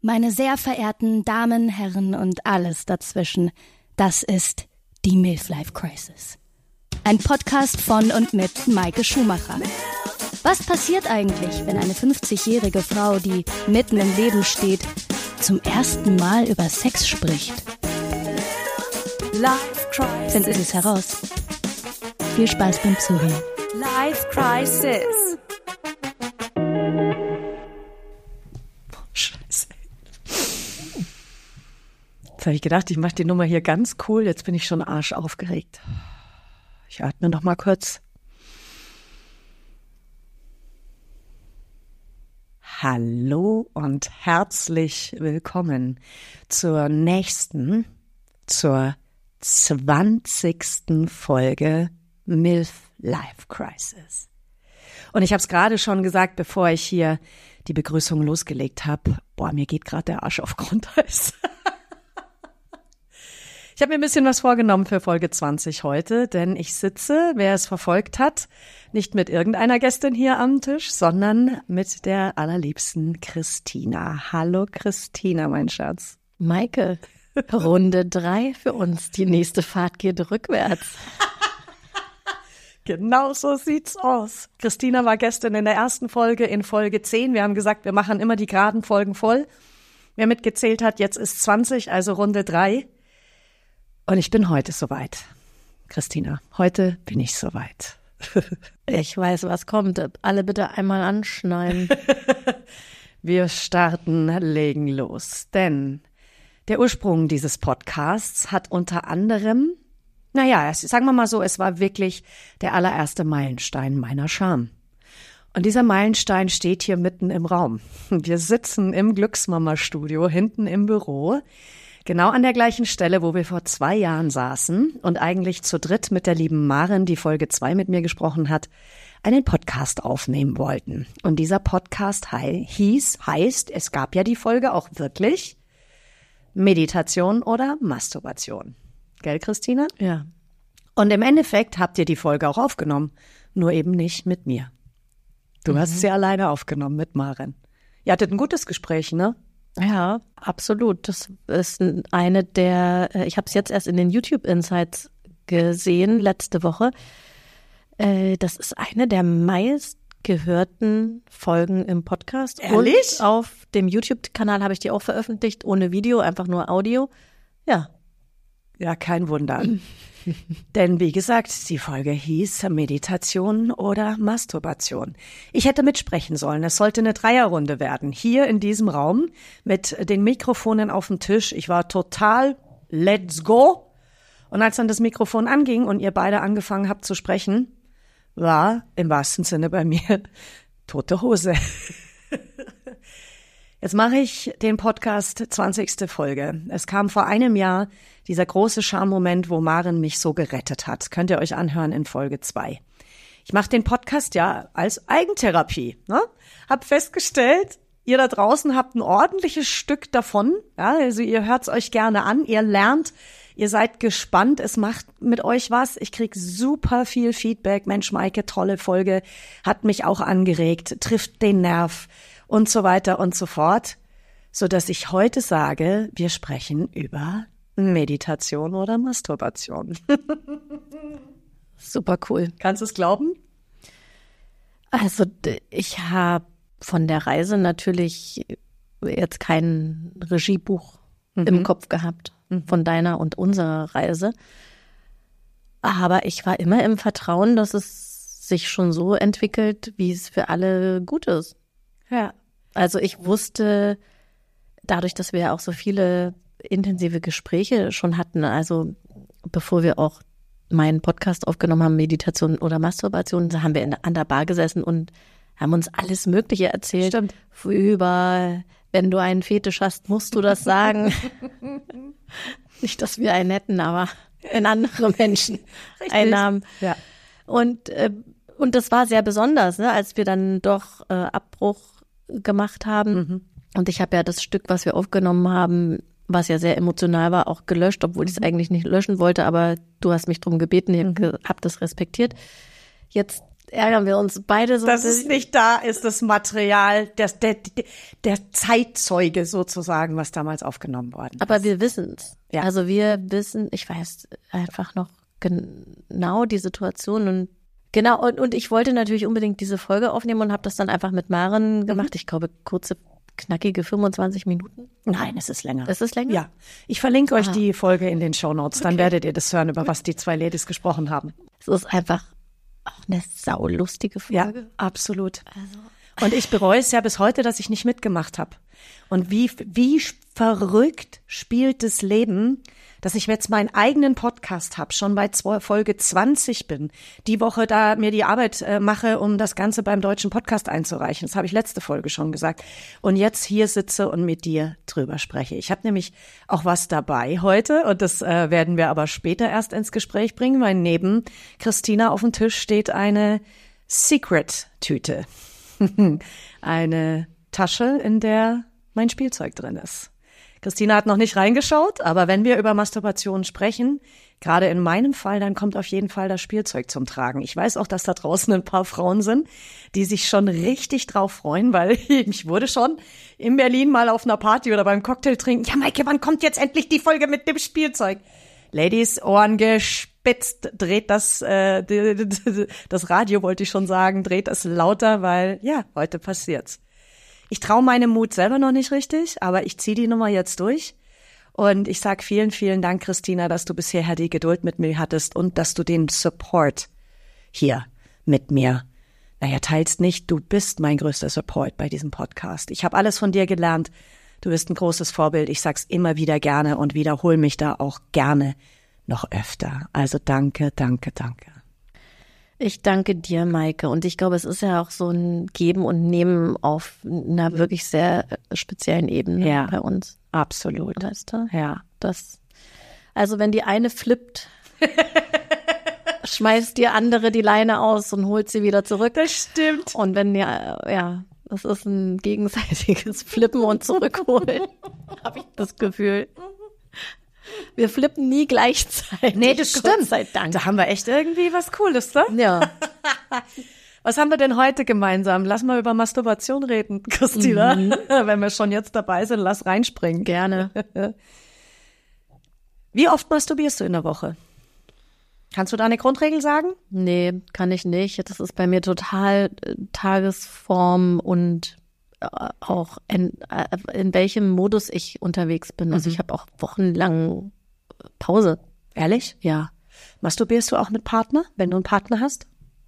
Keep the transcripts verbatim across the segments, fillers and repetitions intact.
Meine sehr verehrten Damen, Herren und alles dazwischen, das ist die Milf-Life Crisis. Ein Podcast von und mit Maike Schumacher. Was passiert eigentlich, wenn eine fünfzigjährige Frau, die mitten im Leben steht, zum ersten Mal über Sex spricht? Life Crisis. Finden Sie es heraus. Viel Spaß beim Zuhören. Life Crisis. Scheiße. Jetzt habe ich gedacht, ich mache die Nummer hier ganz cool. Jetzt bin ich schon arschaufgeregt. Ich atme noch mal kurz. Hallo und herzlich willkommen zur nächsten, zur zwanzigsten Folge Milf-Life Crisis. Und ich habe es gerade schon gesagt, bevor ich hier die Begrüßung losgelegt habe. Boah, mir geht gerade der Arsch auf Grundeis. Ich habe mir ein bisschen was vorgenommen für Folge zwanzig heute, denn ich sitze, wer es verfolgt hat, nicht mit irgendeiner Gästin hier am Tisch, sondern mit der allerliebsten Christina. Hallo Christina, mein Schatz. Maike, Runde drei für uns. Die nächste Fahrt geht rückwärts. Genau so sieht's aus. Christina war gestern in der ersten Folge, in Folge zehn. Wir haben gesagt, wir machen immer die geraden Folgen voll. Wer mitgezählt hat, jetzt ist zwanzig, also Runde drei. Und ich bin heute soweit. Christina, heute bin ich soweit. Ich weiß, was kommt. Alle bitte einmal anschneiden. Wir starten, legen los. Denn der Ursprung dieses Podcasts hat unter anderem, naja, es, sagen wir mal so, es war wirklich der allererste Meilenstein meiner Scham. Und dieser Meilenstein steht hier mitten im Raum. Wir sitzen im Glücksmama-Studio hinten im Büro, genau an der gleichen Stelle, wo wir vor zwei Jahren saßen und eigentlich zu dritt mit der lieben Maren, die Folge zwei mit mir gesprochen hat, einen Podcast aufnehmen wollten. Und dieser Podcast hei- hieß, heißt, es gab ja die Folge auch wirklich, Meditation oder Masturbation. Gell, Christina? Ja. Und im Endeffekt habt ihr die Folge auch aufgenommen, nur eben nicht mit mir. Du mhm. hast sie alleine aufgenommen mit Maren. Ihr hattet ein gutes Gespräch, ne? Ja, absolut. Das ist eine der, ich habe es jetzt erst in den YouTube Insights gesehen, letzte Woche. Das ist eine der meistgehörten Folgen im Podcast. Ehrlich? Und auf dem YouTube-Kanal habe ich die auch veröffentlicht, ohne Video, einfach nur Audio. Ja. Ja, kein Wunder. Denn wie gesagt, die Folge hieß Meditation oder Masturbation. Ich hätte mitsprechen sollen. Es sollte eine Dreierrunde werden. Hier in diesem Raum mit den Mikrofonen auf dem Tisch. Ich war total let's go. Und als dann das Mikrofon anging und ihr beide angefangen habt zu sprechen, war im wahrsten Sinne bei mir tote Hose. Jetzt mache ich den Podcast zwanzigste Folge. Es kam vor einem Jahr dieser große Schammoment, wo Maren mich so gerettet hat. Könnt ihr euch anhören in Folge zwei. Ich mache den Podcast ja als Eigentherapie. Ne? Hab festgestellt, ihr da draußen habt ein ordentliches Stück davon. Ja, also ihr hört's euch gerne an, ihr lernt, ihr seid gespannt, es macht mit euch was. Ich krieg super viel Feedback. Mensch, Maike, tolle Folge, hat mich auch angeregt, trifft den Nerv und so weiter und so fort, so dass ich heute sage, wir sprechen über Meditation oder Masturbation. Super cool. Kannst du es glauben? Also ich habe von der Reise natürlich jetzt kein Regiebuch mhm. im Kopf gehabt, mhm. von deiner und unserer Reise. Aber ich war immer im Vertrauen, dass es sich schon so entwickelt, wie es für alle gut ist. Ja. Also ich wusste, dadurch, dass wir ja auch so viele intensive Gespräche schon hatten, also bevor wir auch meinen Podcast aufgenommen haben, Meditation oder Masturbation, da haben wir in, an der Bar gesessen und haben uns alles Mögliche erzählt. Stimmt. Über, wenn du einen Fetisch hast, musst du das sagen. Nicht, dass wir einen hätten, aber in andere Menschen Richtig. einen haben. Ja. Und, äh, und das war sehr besonders, ne, als wir dann doch äh, Abbruch gemacht haben. Mhm. Und ich habe ja das Stück, was wir aufgenommen haben, was ja sehr emotional war, auch gelöscht, obwohl ich es eigentlich nicht löschen wollte, aber du hast mich drum gebeten, ich mhm. habe das respektiert. Jetzt ärgern wir uns beide so. Dass es nicht da ist, das Material, das, der, der, der Zeitzeuge sozusagen, was damals aufgenommen worden ist. Aber wir wissen es. Ja. Also wir wissen, ich weiß einfach noch genau die Situation und genau, und, und ich wollte natürlich unbedingt diese Folge aufnehmen und habe das dann einfach mit Maren gemacht. Mhm. Ich glaube, kurze, knackige fünfundzwanzig Minuten. Nein, es ist länger. Ist es länger? Ja. Ich verlinke euch Aha. die Folge in den Shownotes, dann Okay. werdet ihr das hören, über was die zwei Ladies gesprochen haben. Es ist einfach auch eine saulustige Folge. Ja, absolut. Also. Und ich bereue es ja bis heute, dass ich nicht mitgemacht habe. Und wie, wie verrückt spielt das Leben, dass ich jetzt meinen eigenen Podcast habe, schon bei Folge zwanzig bin, die Woche da mir die Arbeit äh, mache, um das Ganze beim Deutschen Podcast einzureichen. Das habe ich letzte Folge schon gesagt. Und jetzt hier sitze und mit dir drüber spreche. Ich habe nämlich auch was dabei heute und das äh, werden wir aber später erst ins Gespräch bringen, weil neben Christina auf dem Tisch steht eine Secret-Tüte. Eine Tasche, in der mein Spielzeug drin ist. Christina hat noch nicht reingeschaut, aber wenn wir über Masturbation sprechen, gerade in meinem Fall, dann kommt auf jeden Fall das Spielzeug zum Tragen. Ich weiß auch, dass da draußen ein paar Frauen sind, die sich schon richtig drauf freuen, weil ich wurde schon in Berlin mal auf einer Party oder beim Cocktail trinken. Ja, Maike, wann kommt jetzt endlich die Folge mit dem Spielzeug? Ladies, Ohren gespitzt, dreht das, äh, das Radio wollte ich schon sagen, dreht es lauter, weil, ja, heute passiert's. Ich traue meinem Mut selber noch nicht richtig, aber ich ziehe die Nummer jetzt durch. Und ich sag vielen, vielen Dank, Christina, dass du bisher die Geduld mit mir hattest und dass du den Support hier mit mir, naja, teilst nicht. Du bist mein größter Support bei diesem Podcast. Ich habe alles von dir gelernt. Du bist ein großes Vorbild. Ich sag's immer wieder gerne und wiederhole mich da auch gerne noch öfter. Also danke, danke, danke. Ich danke dir, Maike. Und ich glaube, es ist ja auch so ein Geben und Nehmen auf einer wirklich sehr speziellen Ebene Ja, bei uns. Absolut. Weißt du? Ja. Das, also wenn die eine flippt, schmeißt die andere die Leine aus und holt sie wieder zurück. Das stimmt. Und wenn ja, ja, das ist ein gegenseitiges Flippen und Zurückholen, habe ich das Gefühl. Wir flippen nie gleichzeitig. Nee, das stimmt. Gott sei Dank. Da haben wir echt irgendwie was Cooles, ne? Ja. Was haben wir denn heute gemeinsam? Lass mal über Masturbation reden, Christina. Mhm. Wenn wir schon jetzt dabei sind, lass reinspringen. Gerne. Wie oft masturbierst du in der Woche? Kannst du da eine Grundregel sagen? Nee, kann ich nicht. Das ist bei mir total äh, Tagesform und äh, auch in, äh, in welchem Modus ich unterwegs bin. Also Mhm. ich habe auch wochenlang Pause. Ehrlich? Ja. Masturbierst du auch mit Partner, wenn du einen Partner hast?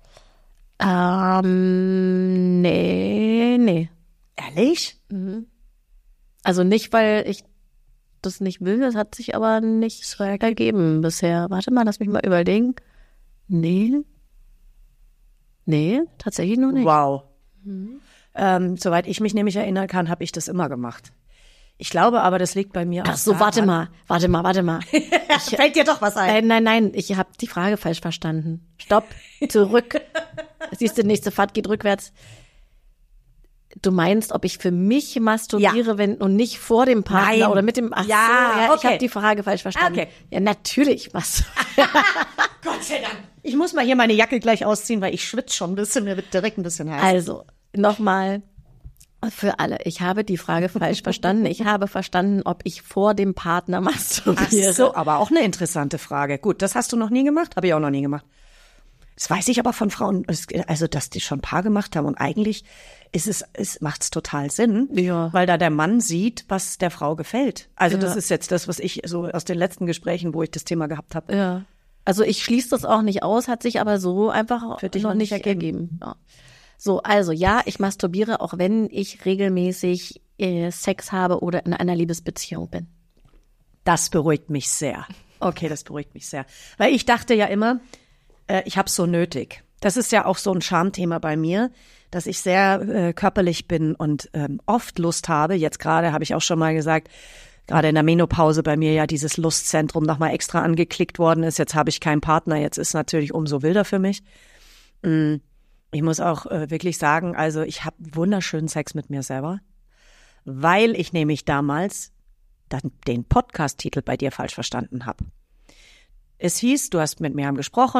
Ähm, nee, nee. Ehrlich? Also nicht, weil ich das nicht will, das hat sich aber nicht ergeben bisher. Warte mal, lass mich mal überlegen. Nee. Nee, tatsächlich noch nicht. Wow. Ähm, soweit ich mich nämlich erinnern kann, habe ich das immer gemacht. Ich glaube aber, das liegt bei mir auch Ach so, warte mal, warte mal, warte mal. Ich, Fällt dir doch was ein? Nein, nein, nein, ich habe die Frage falsch verstanden. Stopp, zurück. Siehst du, nächste Fahrt geht rückwärts. Du meinst, ob ich für mich masturbiere, Ja. wenn und nicht vor dem Partner Nein. oder mit dem Ach Ja, so, ja, okay. ich habe die Frage falsch verstanden. Okay. Ja, natürlich was. Gott sei Dank. Ich muss mal hier meine Jacke gleich ausziehen, weil ich schwitze schon ein bisschen, mir wird direkt ein bisschen heiß. Also, nochmal für alle. Ich habe die Frage falsch verstanden. Ich habe verstanden, ob ich vor dem Partner Ach masturbiere. so, aber auch eine interessante Frage. Gut, das hast du noch nie gemacht? Habe ich auch noch nie gemacht. Das weiß ich aber von Frauen, also dass die schon ein paar gemacht haben. Und eigentlich ist es, es macht's total Sinn, Ja. weil da der Mann sieht, was der Frau gefällt. Also Ja. das ist jetzt das, was ich so aus den letzten Gesprächen, wo ich das Thema gehabt habe. Ja. Also ich schließe das auch nicht aus, hat sich aber so einfach Für dich noch noch nicht nicht ergeben. Ja. So, also ja, ich masturbiere, auch wenn ich regelmäßig äh, Sex habe oder in einer Liebesbeziehung bin. Das beruhigt mich sehr. Okay, das beruhigt mich sehr. Weil ich dachte ja immer, äh, ich habe es so nötig. Das ist ja auch so ein Schamthema bei mir, dass ich sehr äh, körperlich bin und ähm, oft Lust habe. Jetzt gerade habe ich auch schon mal gesagt, gerade in der Menopause bei mir ja dieses Lustzentrum nochmal extra angeklickt worden ist. Jetzt habe ich keinen Partner, jetzt ist natürlich umso wilder für mich. Mm. Ich muss auch äh, wirklich sagen, also ich habe wunderschönen Sex mit mir selber, weil ich nämlich damals dann den Podcast-Titel bei dir falsch verstanden habe. Es hieß, du hast mit Miriam gesprochen,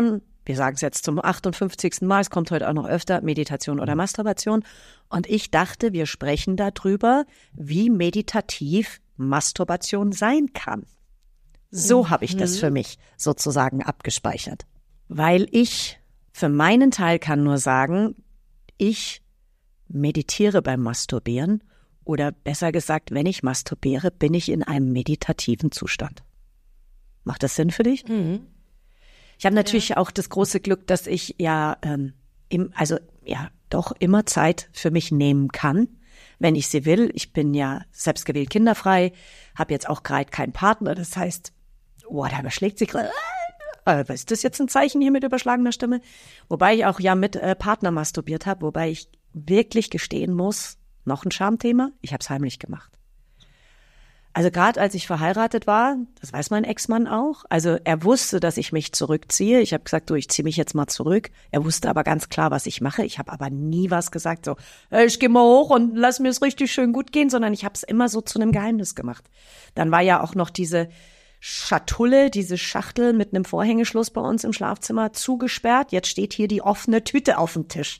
wir sagen es jetzt zum achtundfünfzigsten Mal, es kommt heute auch noch öfter, Meditation oder Masturbation. Und ich dachte, wir sprechen darüber, wie meditativ Masturbation sein kann. So habe ich das für mich sozusagen abgespeichert. Weil ich für meinen Teil kann nur sagen, ich meditiere beim Masturbieren oder besser gesagt, wenn ich masturbiere, bin ich in einem meditativen Zustand. Macht das Sinn für dich? Mhm. Ich habe natürlich ja auch das große Glück, dass ich ja, ähm, im, also ja, doch immer Zeit für mich nehmen kann, wenn ich sie will. Ich bin ja selbstgewählt kinderfrei, habe jetzt auch gerade keinen Partner. Das heißt, oh, da überschlägt sich gerade. Äh, ist das jetzt ein Zeichen hier mit überschlagener Stimme? Wobei ich auch ja mit äh, Partner masturbiert habe, wobei ich wirklich gestehen muss, noch ein Schamthema, ich habe es heimlich gemacht. Also gerade als ich verheiratet war, das weiß mein Ex-Mann auch, also er wusste, dass ich mich zurückziehe. Ich habe gesagt, du, ich ziehe mich jetzt mal zurück. Er wusste aber ganz klar, was ich mache. Ich habe aber nie was gesagt, so, hey, ich gehe mal hoch und lass mir es richtig schön gut gehen, sondern ich habe es immer so zu einem Geheimnis gemacht. Dann war ja auch noch diese Schatulle, diese Schachtel mit einem Vorhängeschloss bei uns im Schlafzimmer zugesperrt. Jetzt steht hier die offene Tüte auf dem Tisch.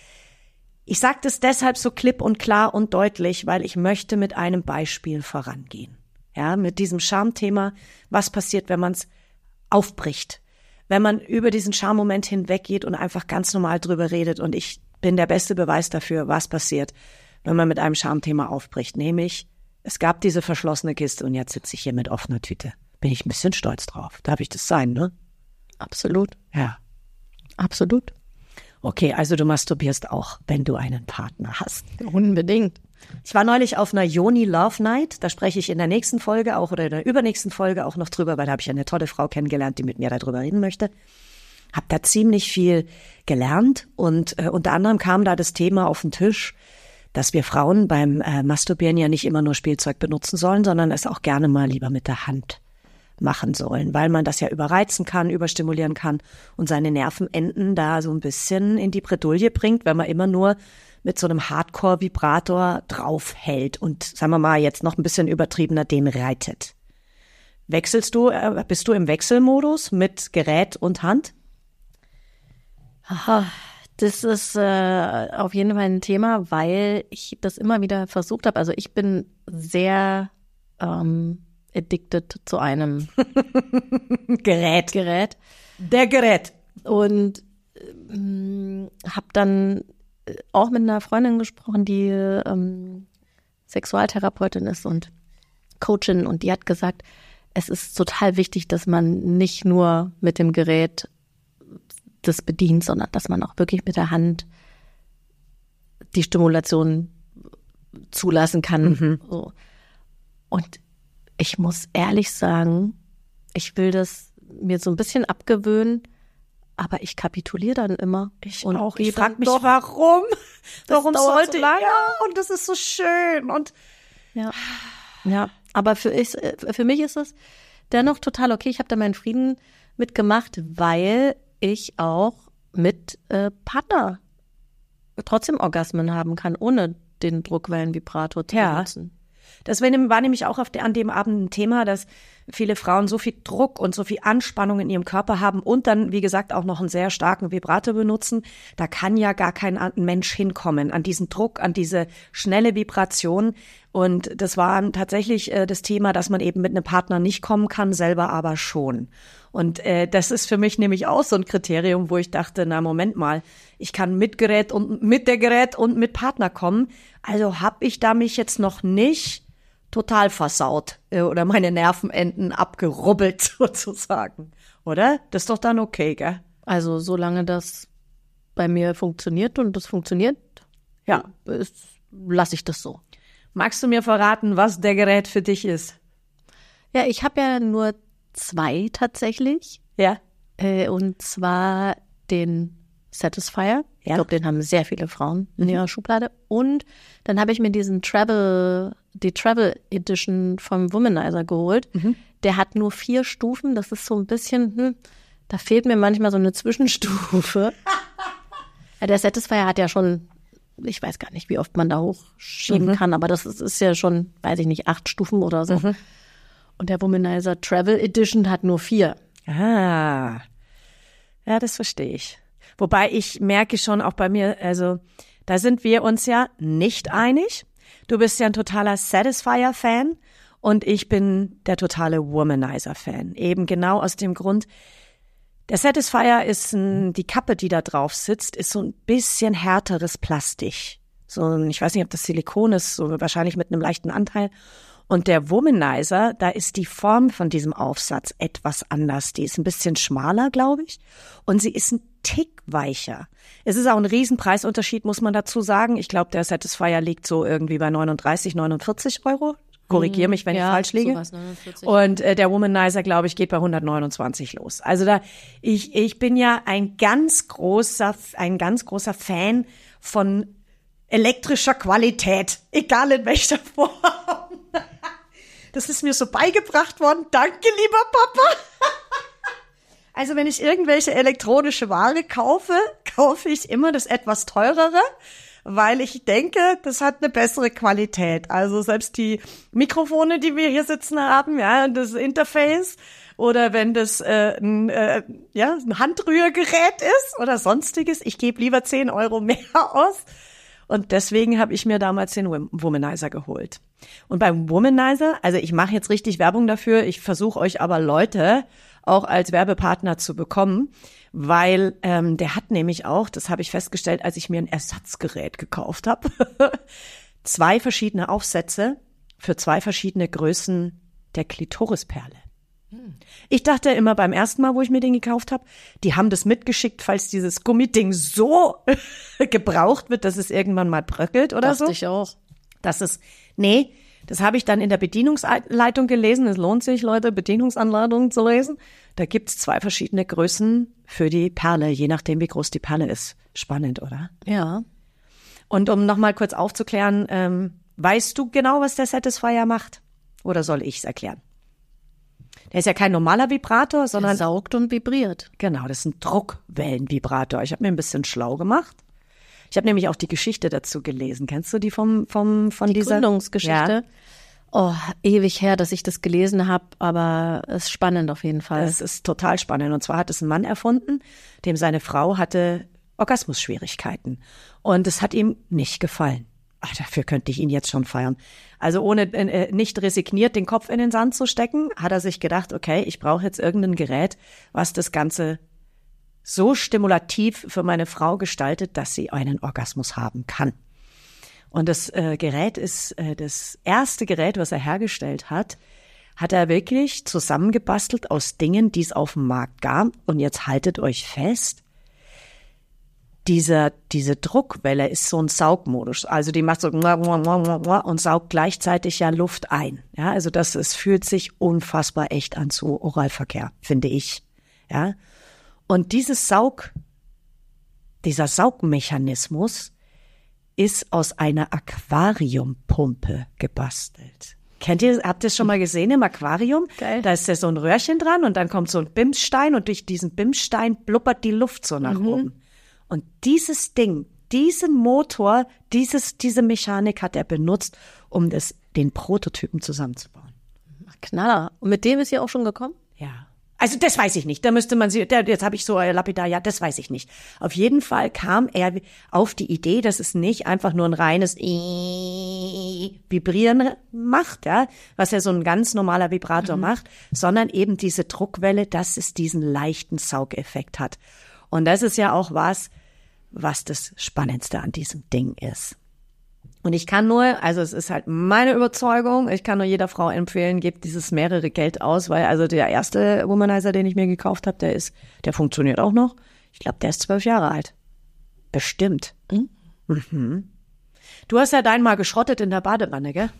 Ich sage das deshalb so klipp und klar und deutlich, weil ich möchte mit einem Beispiel vorangehen. Ja, mit diesem Schamthema, was passiert, wenn man es aufbricht, wenn man über diesen Schammoment hinweggeht und einfach ganz normal drüber redet. Und ich bin der beste Beweis dafür, was passiert, wenn man mit einem Schamthema aufbricht. Nämlich, es gab diese verschlossene Kiste und jetzt sitze ich hier mit offener Tüte. Bin ich ein bisschen stolz drauf. Darf ich das sein, ne? Absolut. Ja. Absolut. Okay, also du masturbierst auch, wenn du einen Partner hast. Unbedingt. Ich war neulich auf einer Yoni Love Night, da spreche ich in der nächsten Folge auch oder in der übernächsten Folge auch noch drüber, weil da habe ich eine tolle Frau kennengelernt, die mit mir darüber reden möchte. Hab da ziemlich viel gelernt und äh, unter anderem kam da das Thema auf den Tisch, dass wir Frauen beim äh, Masturbieren ja nicht immer nur Spielzeug benutzen sollen, sondern es auch gerne mal lieber mit der Hand machen sollen, weil man das ja überreizen kann, überstimulieren kann und seine Nervenenden da so ein bisschen in die Bredouille bringt, wenn man immer nur mit so einem Hardcore-Vibrator draufhält und, sagen wir mal, jetzt noch ein bisschen übertriebener den reitet. Wechselst du, äh, bist du im Wechselmodus mit Gerät und Hand? Aha, das ist äh, auf jeden Fall ein Thema, weil ich das immer wieder versucht habe. Also ich bin sehr ähm, addicted zu einem Gerät. Gerät. Der Gerät. Und ähm, habe dann auch mit einer Freundin gesprochen, die ähm, Sexualtherapeutin ist und Coachin. Und die hat gesagt, es ist total wichtig, dass man nicht nur mit dem Gerät das bedient, sondern dass man auch wirklich mit der Hand die Stimulation zulassen kann. Mhm. So. Und ich muss ehrlich sagen, ich will das mir so ein bisschen abgewöhnen, aber ich kapituliere dann immer. Ich und auch. Ich frage mich, doch, warum? Warum dauert sollte so lange? Ja, und das ist so schön. Und ja, ja. Aber für, ich, für mich ist es dennoch total okay. Ich habe da meinen Frieden mitgemacht, weil ich auch mit äh, Partner trotzdem Orgasmen haben kann, ohne den Druckwellenvibrator zu Ja. benutzen. Das war nämlich auch auf der, an dem Abend ein Thema, dass viele Frauen so viel Druck und so viel Anspannung in ihrem Körper haben und dann, wie gesagt, auch noch einen sehr starken Vibrator benutzen. Da kann ja gar kein Mensch hinkommen an diesen Druck, an diese schnelle Vibration. Und das war tatsächlich äh, das Thema, dass man eben mit einem Partner nicht kommen kann, selber aber schon. Und äh, das ist für mich nämlich auch so ein Kriterium, wo ich dachte, na Moment mal, ich kann mit Gerät und mit der Gerät und mit Partner kommen. Also habe ich da mich jetzt noch nicht total versaut äh, oder meine Nervenenden abgerubbelt sozusagen, oder? Das ist doch dann okay, gell? Also solange das bei mir funktioniert und das funktioniert, Ja. lasse ich das so. Magst du mir verraten, was der Gerät für dich ist? Ja, ich habe ja nur zwei tatsächlich. Ja. Äh, und zwar den Satisfier. Ich Ja. glaube, den haben sehr viele Frauen in ihrer Schublade. Und dann habe ich mir diesen Travel, die Travel Edition vom Womanizer geholt. Der hat nur vier Stufen. Das ist so ein bisschen, hm, da fehlt mir manchmal so eine Zwischenstufe. Ja, der Satisfier hat ja schon, ich weiß gar nicht, wie oft man da hochschieben Mhm. kann, aber das ist, ist ja schon, weiß ich nicht, acht Stufen oder so. Mhm. Und der Womanizer Travel Edition hat nur vier. Ah. Ja, das verstehe ich. Wobei ich merke schon auch bei mir, also da sind wir uns ja nicht einig. Du bist ja ein totaler Satisfier-Fan und ich bin der totale Womanizer-Fan. Eben genau aus dem Grund, der Satisfier ist ein, die Kappe, die da drauf sitzt, ist so ein bisschen härteres Plastik. So ein, ich weiß nicht, ob das Silikon ist, so wahrscheinlich mit einem leichten Anteil. Und der Womanizer, da ist die Form von diesem Aufsatz etwas anders. Die ist ein bisschen schmaler, glaube ich. Und sie ist ein Tick weicher. Es ist auch ein Riesenpreisunterschied, muss man dazu sagen. Ich glaube, der Satisfier liegt so irgendwie bei neununddreißig, neunundvierzig Euro. Korrigier mich, wenn ja, ich falsch liege. Sowas, neunundvierzig. Und äh, der Womanizer, glaube ich, geht bei hundertneunundzwanzig los. Also da, ich, ich bin ja ein ganz großer, ein ganz großer Fan von elektrischer Qualität, egal in welcher Form. Das ist mir so beigebracht worden. Danke, lieber Papa. Also wenn ich irgendwelche elektronische Ware kaufe, kaufe ich immer das etwas teurere, weil ich denke, das hat eine bessere Qualität. Also selbst die Mikrofone, die wir hier sitzen haben, ja, das Interface, oder wenn das äh, ein, äh, ja, ein Handrührgerät ist oder sonstiges, ich gebe lieber zehn Euro mehr aus. Und deswegen habe ich mir damals den Womanizer geholt. Und beim Womanizer, also ich mache jetzt richtig Werbung dafür, ich versuche euch aber Leute auch als Werbepartner zu bekommen, weil ähm, der hat nämlich auch, das habe ich festgestellt, als ich mir ein Ersatzgerät gekauft habe, zwei verschiedene Aufsätze für zwei verschiedene Größen der Klitorisperle. Ich dachte immer beim ersten Mal, wo ich mir den gekauft habe, die haben das mitgeschickt, falls dieses Gummiding so gebraucht wird, dass es irgendwann mal bröckelt oder so. Dachte ich auch. Das ist, nee, das habe ich dann in der Bedienungsanleitung gelesen. Es lohnt sich, Leute, Bedienungsanleitungen zu lesen. Da gibt's zwei verschiedene Größen für die Perle, je nachdem, wie groß die Perle ist. Spannend, oder? Ja. Und um nochmal kurz aufzuklären, ähm, weißt du genau, was der Satisfier macht? Oder soll ich's erklären? Der ist ja kein normaler Vibrator, sondern... Er saugt und vibriert. Genau, das ist ein Druckwellenvibrator. Ich habe mir ein bisschen schlau gemacht. Ich habe nämlich auch die Geschichte dazu gelesen. Kennst du die vom vom von die dieser Gründungsgeschichte? Ja. Oh, ewig her, dass ich das gelesen habe, aber es ist spannend auf jeden Fall. Es ist total spannend. Und zwar hat es ein Mann erfunden, dem seine Frau hatte Orgasmusschwierigkeiten. Und es hat ihm nicht gefallen. Ach, dafür könnte ich ihn jetzt schon feiern. Also ohne äh, nicht resigniert den Kopf in den Sand zu stecken, hat er sich gedacht, okay, ich brauche jetzt irgendein Gerät, was das Ganze so stimulativ für meine Frau gestaltet, dass sie einen Orgasmus haben kann. Und das äh, Gerät ist äh, das erste Gerät, was er hergestellt hat, hat er wirklich zusammengebastelt aus Dingen, die es auf dem Markt gab. Und jetzt haltet euch fest, Diese, diese Druckwelle ist so ein Saugmodus. Also die macht so und saugt gleichzeitig ja Luft ein. Ja, also das, es fühlt sich unfassbar echt an zu Oralverkehr, finde ich. Ja. Und dieses Saug, dieser Saugmechanismus ist aus einer Aquariumpumpe gebastelt. Kennt ihr, habt ihr es schon mal gesehen im Aquarium? Geil. Da ist ja so ein Röhrchen dran und dann kommt so ein Bimsstein und durch diesen Bimsstein blubbert die Luft so nach mhm. oben. Und dieses Ding, diesen Motor, dieses, diese Mechanik hat er benutzt, um das, den Prototypen zusammenzubauen. Knaller. Und mit dem ist sie auch schon gekommen? Ja. Also das weiß ich nicht. Da müsste man sie, jetzt habe ich so äh, lapidar, ja, das weiß ich nicht. Auf jeden Fall kam er auf die Idee, dass es nicht einfach nur ein reines Vibrieren macht, ja, was ja so ein ganz normaler Vibrator mhm. macht, sondern eben diese Druckwelle, dass es diesen leichten Saugeffekt hat. Und das ist ja auch was, was das Spannendste an diesem Ding ist. Und ich kann nur, also es ist halt meine Überzeugung, ich kann nur jeder Frau empfehlen, gebt dieses mehrere Geld aus, weil also der erste Womanizer, den ich mir gekauft habe, der ist, der funktioniert auch noch. Ich glaube, der ist zwölf Jahre alt. Bestimmt. Mhm. Mhm. Du hast ja deinen mal geschrottet in der Badewanne, gell?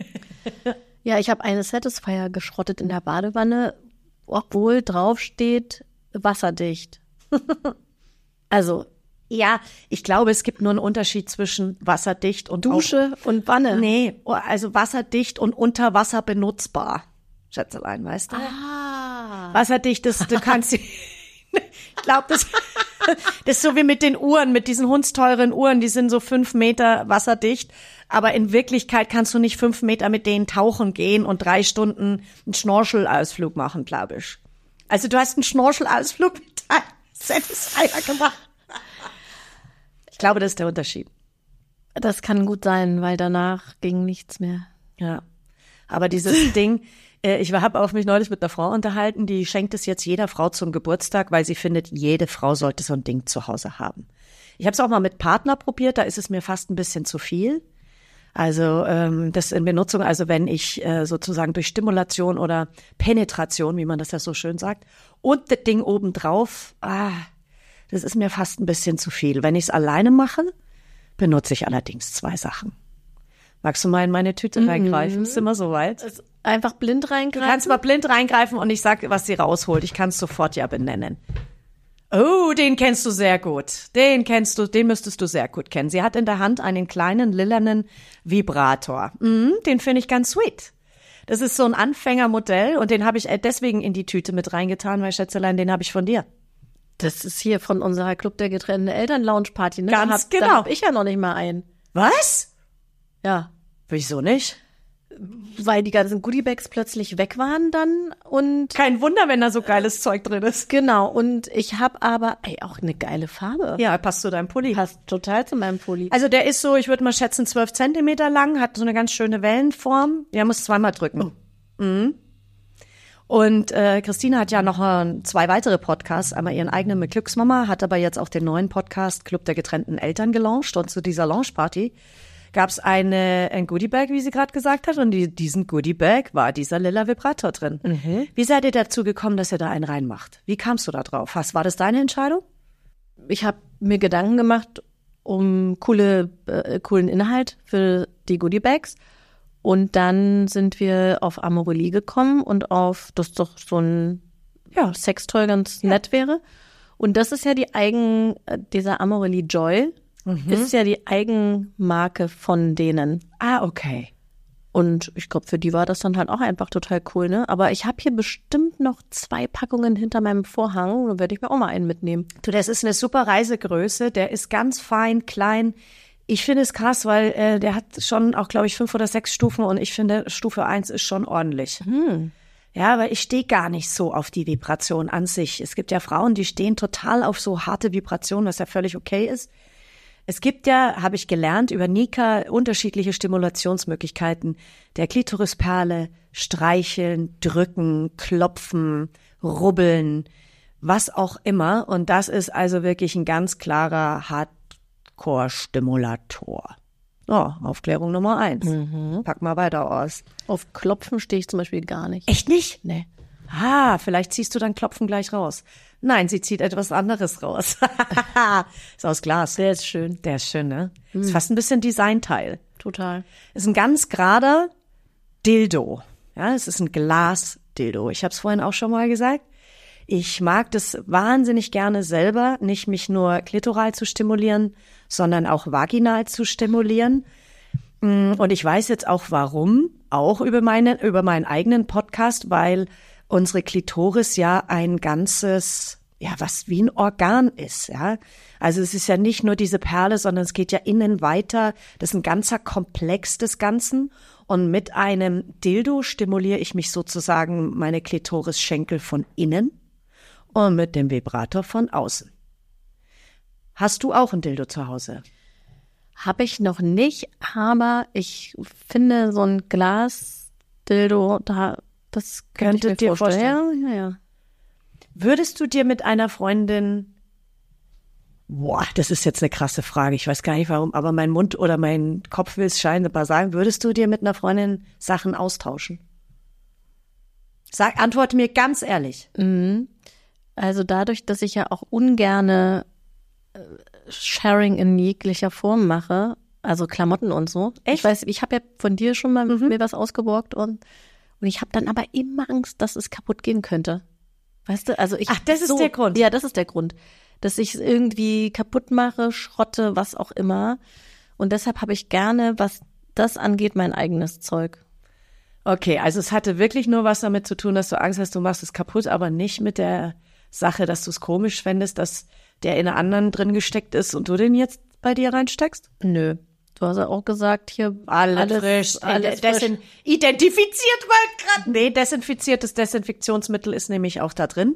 Ja, ich habe eine Satisfier geschrottet in der Badewanne, obwohl drauf steht wasserdicht. Also, ja, ich glaube, es gibt nur einen Unterschied zwischen wasserdicht und Dusche auch, und Wanne. Nee, also wasserdicht und unter Wasser benutzbar. Schätzelein, weißt du? Ah. Wasserdicht, das, du kannst, ich glaube, das, das ist so wie mit den Uhren, mit diesen hundsteuren Uhren, die sind so fünf Meter wasserdicht, aber in Wirklichkeit kannst du nicht fünf Meter mit denen tauchen gehen und drei Stunden einen Schnorchelausflug machen, glaube ich. Also du hast einen Schnorchelausflug mit deinem Satisfier gemacht. Ich glaube, das ist der Unterschied. Das kann gut sein, weil danach ging nichts mehr. Ja, aber dieses Ding, äh, ich habe auch mich neulich mit einer Frau unterhalten, die schenkt es jetzt jeder Frau zum Geburtstag, weil sie findet, jede Frau sollte so ein Ding zu Hause haben. Ich habe es auch mal mit Partner probiert, da ist es mir fast ein bisschen zu viel. Also ähm, das in Benutzung, also wenn ich äh, sozusagen durch Stimulation oder Penetration, wie man das ja so schön sagt, und das Ding obendrauf, ah, das ist mir fast ein bisschen zu viel. Wenn ich es alleine mache, benutze ich allerdings zwei Sachen. Magst du mal in meine Tüte mhm. reingreifen? Ist immer so weit. Also einfach blind reingreifen? Du kannst mal blind reingreifen und ich sag, was sie rausholt. Ich kann es sofort ja benennen. Oh, den kennst du sehr gut. Den kennst du, den müsstest du sehr gut kennen. Sie hat in der Hand einen kleinen lilanen Vibrator. Mhm, den finde ich ganz sweet. Das ist so ein Anfängermodell und den habe ich deswegen in die Tüte mit reingetan, weil Schätzelein, den habe ich von dir. Das ist hier von unserer Club der getrennten Eltern-Lounge-Party, ne? Ganz da hab, genau. Da hab ich ja noch nicht mal einen. Was? Ja. Wieso nicht? Weil die ganzen Goodiebags plötzlich weg waren dann und kein Wunder, wenn da so geiles Zeug drin ist. Genau, und ich habe aber ey, auch eine geile Farbe. Ja, passt zu deinem Pulli. Passt total zu meinem Pulli. Also der ist so, ich würde mal schätzen, zwölf Zentimeter lang, hat so eine ganz schöne Wellenform. Ja, muss zweimal drücken. Oh. Mhm. Und äh, Christine hat ja noch äh, zwei weitere Podcasts, einmal ihren eigenen mit Glücksmama, hat aber jetzt auch den neuen Podcast Club der getrennten Eltern gelauncht und zu dieser Launchparty gab es eine ein Goodiebag, wie sie gerade gesagt hat, und in diesem Goodiebag war dieser lila Vibrator drin. Mhm. Wie seid ihr dazu gekommen, dass ihr da einen reinmacht? Wie kamst du da drauf? Was, war das deine Entscheidung? Ich habe mir Gedanken gemacht um coole äh, coolen Inhalt für die Goodiebags und dann sind wir auf Amorelie gekommen und auf, dass doch so ein ja, Sextoy ganz ja. nett wäre. Und das ist ja die Eigen, dieser Amorelie Joy, Mhm. ist ja die Eigenmarke von denen. Ah, okay. Und ich glaube, für die war das dann halt auch einfach total cool, ne? Aber ich habe hier bestimmt noch zwei Packungen hinter meinem Vorhang. Da werde ich mir auch mal einen mitnehmen. Du, das ist eine super Reisegröße. Der ist ganz fein, klein. Ich finde es krass, weil äh, der hat schon auch, glaube ich, fünf oder sechs Stufen. Und ich finde, Stufe eins ist schon ordentlich. Hm. Ja, weil ich stehe gar nicht so auf die Vibration an sich. Es gibt ja Frauen, die stehen total auf so harte Vibrationen, was ja völlig okay ist. Es gibt ja, habe ich gelernt, über Nika unterschiedliche Stimulationsmöglichkeiten der Klitorisperle, streicheln, drücken, klopfen, rubbeln, was auch immer. Und das ist also wirklich ein ganz klarer Hardcore-Stimulator. Oh, Aufklärung Nummer eins. Mhm. Pack mal weiter aus. Auf Klopfen stehe ich zum Beispiel gar nicht. Echt nicht? Nee. Ah, vielleicht ziehst du dann Klopfen gleich raus. Nein, sie zieht etwas anderes raus. Ist aus Glas. Der ist schön. Der ist schön, ne? Mhm. Ist fast ein bisschen Designteil. Total. Ist ein ganz gerader Dildo. Ja, es ist ein Glas-Dildo. Ich habe es vorhin auch schon mal gesagt. Ich mag das wahnsinnig gerne selber, nicht mich nur klitoral zu stimulieren, sondern auch vaginal zu stimulieren. Und ich weiß jetzt auch warum, auch über meine, über meinen eigenen Podcast, weil unsere Klitoris ja ein ganzes, ja, was wie ein Organ ist, ja. Also es ist ja nicht nur diese Perle, sondern es geht ja innen weiter. Das ist ein ganzer Komplex des Ganzen. Und mit einem Dildo stimuliere ich mich sozusagen meine Klitoris-Schenkel von innen und mit dem Vibrator von außen. Hast du auch ein Dildo zu Hause? Habe ich noch nicht, aber ich finde so ein Glas-Dildo, da das könnte ich mir dir vorstellen. vorstellen. Ja, ja. Würdest du dir mit einer Freundin, boah, das ist jetzt eine krasse Frage, ich weiß gar nicht warum, aber mein Mund oder mein Kopf will es scheinbar sagen, würdest du dir mit einer Freundin Sachen austauschen? Sag, antworte mir ganz ehrlich. Mhm. Also dadurch, dass ich ja auch ungerne Sharing in jeglicher Form mache, also Klamotten und so. Echt? Ich weiß, ich habe ja von dir schon mal mhm. mir was ausgeborgt und Und ich habe dann aber immer Angst, dass es kaputt gehen könnte. Weißt du, also ich. Ach, das ist so, der Grund. Ja, das ist der Grund. Dass ich es irgendwie kaputt mache, schrotte, was auch immer. Und deshalb habe ich gerne, was das angeht, mein eigenes Zeug. Okay, also es hatte wirklich nur was damit zu tun, dass du Angst hast, du machst es kaputt, aber nicht mit der Sache, dass du es komisch fändest, dass der in einer anderen drin gesteckt ist und du den jetzt bei dir reinsteckst? Nö. Du hast ja auch gesagt, hier alles, alles frisch. Alles Desin- frisch. Identifiziert mal gerade. Nee, desinfiziertes Desinfektionsmittel ist nämlich auch da drin.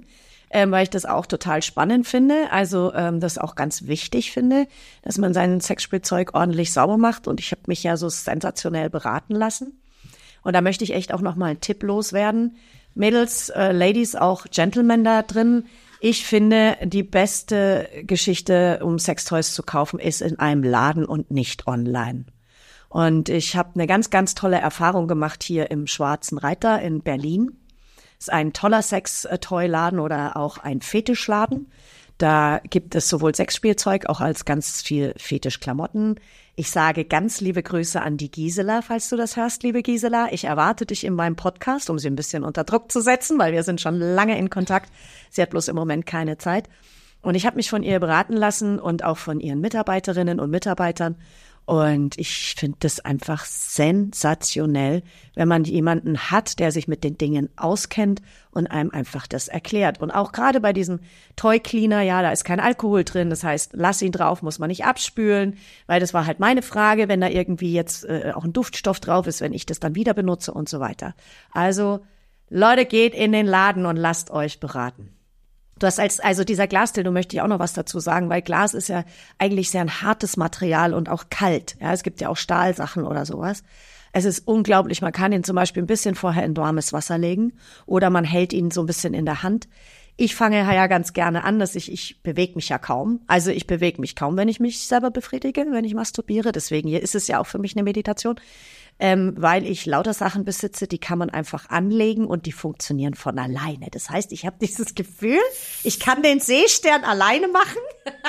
ähm, weil ich das auch total spannend finde. Also ähm, das auch ganz wichtig finde, dass man sein Sexspielzeug ordentlich sauber macht. Und ich habe mich ja so sensationell beraten lassen. Und da möchte ich echt auch noch mal einen Tipp loswerden. Mädels, äh, Ladies, auch Gentlemen da drin. Ich finde, die beste Geschichte, um Sextoys zu kaufen, ist in einem Laden und nicht online. Und ich habe eine ganz, ganz tolle Erfahrung gemacht hier im Schwarzen Reiter in Berlin. Ist ein toller Sex-Toy-Laden oder auch ein Fetischladen. Da gibt es sowohl Sexspielzeug, auch als ganz viel Fetischklamotten. Ich sage ganz liebe Grüße an die Gisela, falls du das hörst, liebe Gisela. Ich erwarte dich in meinem Podcast, um sie ein bisschen unter Druck zu setzen, weil wir sind schon lange in Kontakt. Sie hat bloß im Moment keine Zeit. Und ich habe mich von ihr beraten lassen und auch von ihren Mitarbeiterinnen und Mitarbeitern. Und ich finde das einfach sensationell, wenn man jemanden hat, der sich mit den Dingen auskennt und einem einfach das erklärt. Und auch gerade bei diesem Toy Cleaner, ja, da ist kein Alkohol drin. Das heißt, lass ihn drauf, muss man nicht abspülen, weil das war halt meine Frage, wenn da irgendwie jetzt äh, auch ein Duftstoff drauf ist, wenn ich das dann wieder benutze und so weiter. Also, Leute, geht in den Laden und lasst euch beraten. Du hast als, also dieser Glasdildo möchte ich auch noch was dazu sagen, weil Glas ist ja eigentlich sehr ein hartes Material und auch kalt. Ja, es gibt ja auch Stahlsachen oder sowas. Es ist unglaublich. Man kann ihn zum Beispiel ein bisschen vorher in warmes Wasser legen oder man hält ihn so ein bisschen in der Hand. Ich fange ja ganz gerne an, dass ich, ich bewege mich ja kaum. Also ich bewege mich kaum, wenn ich mich selber befriedige, wenn ich masturbiere. Deswegen hier ist es ja auch für mich eine Meditation. Ähm, weil ich lauter Sachen besitze, die kann man einfach anlegen und die funktionieren von alleine. Das heißt, ich habe dieses Gefühl, ich kann den Seestern alleine machen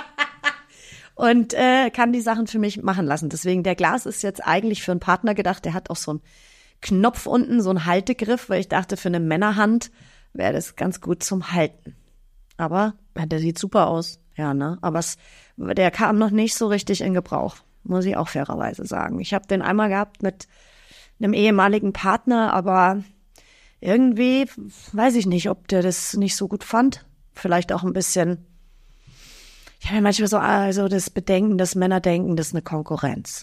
und äh, kann die Sachen für mich machen lassen. Deswegen, der Glas ist jetzt eigentlich für einen Partner gedacht, der hat auch so einen Knopf unten, so einen Haltegriff, weil ich dachte, für eine Männerhand wäre das ganz gut zum Halten. Aber Ja, der sieht super aus. ja, ne? Aber es, der kam noch nicht so richtig in Gebrauch, muss ich auch fairerweise sagen. Ich habe den einmal gehabt mit einem ehemaligen Partner, aber irgendwie weiß ich nicht, ob der das nicht so gut fand. Vielleicht auch ein bisschen, ich habe ja manchmal so also das Bedenken, dass Männer denken, das ist eine Konkurrenz.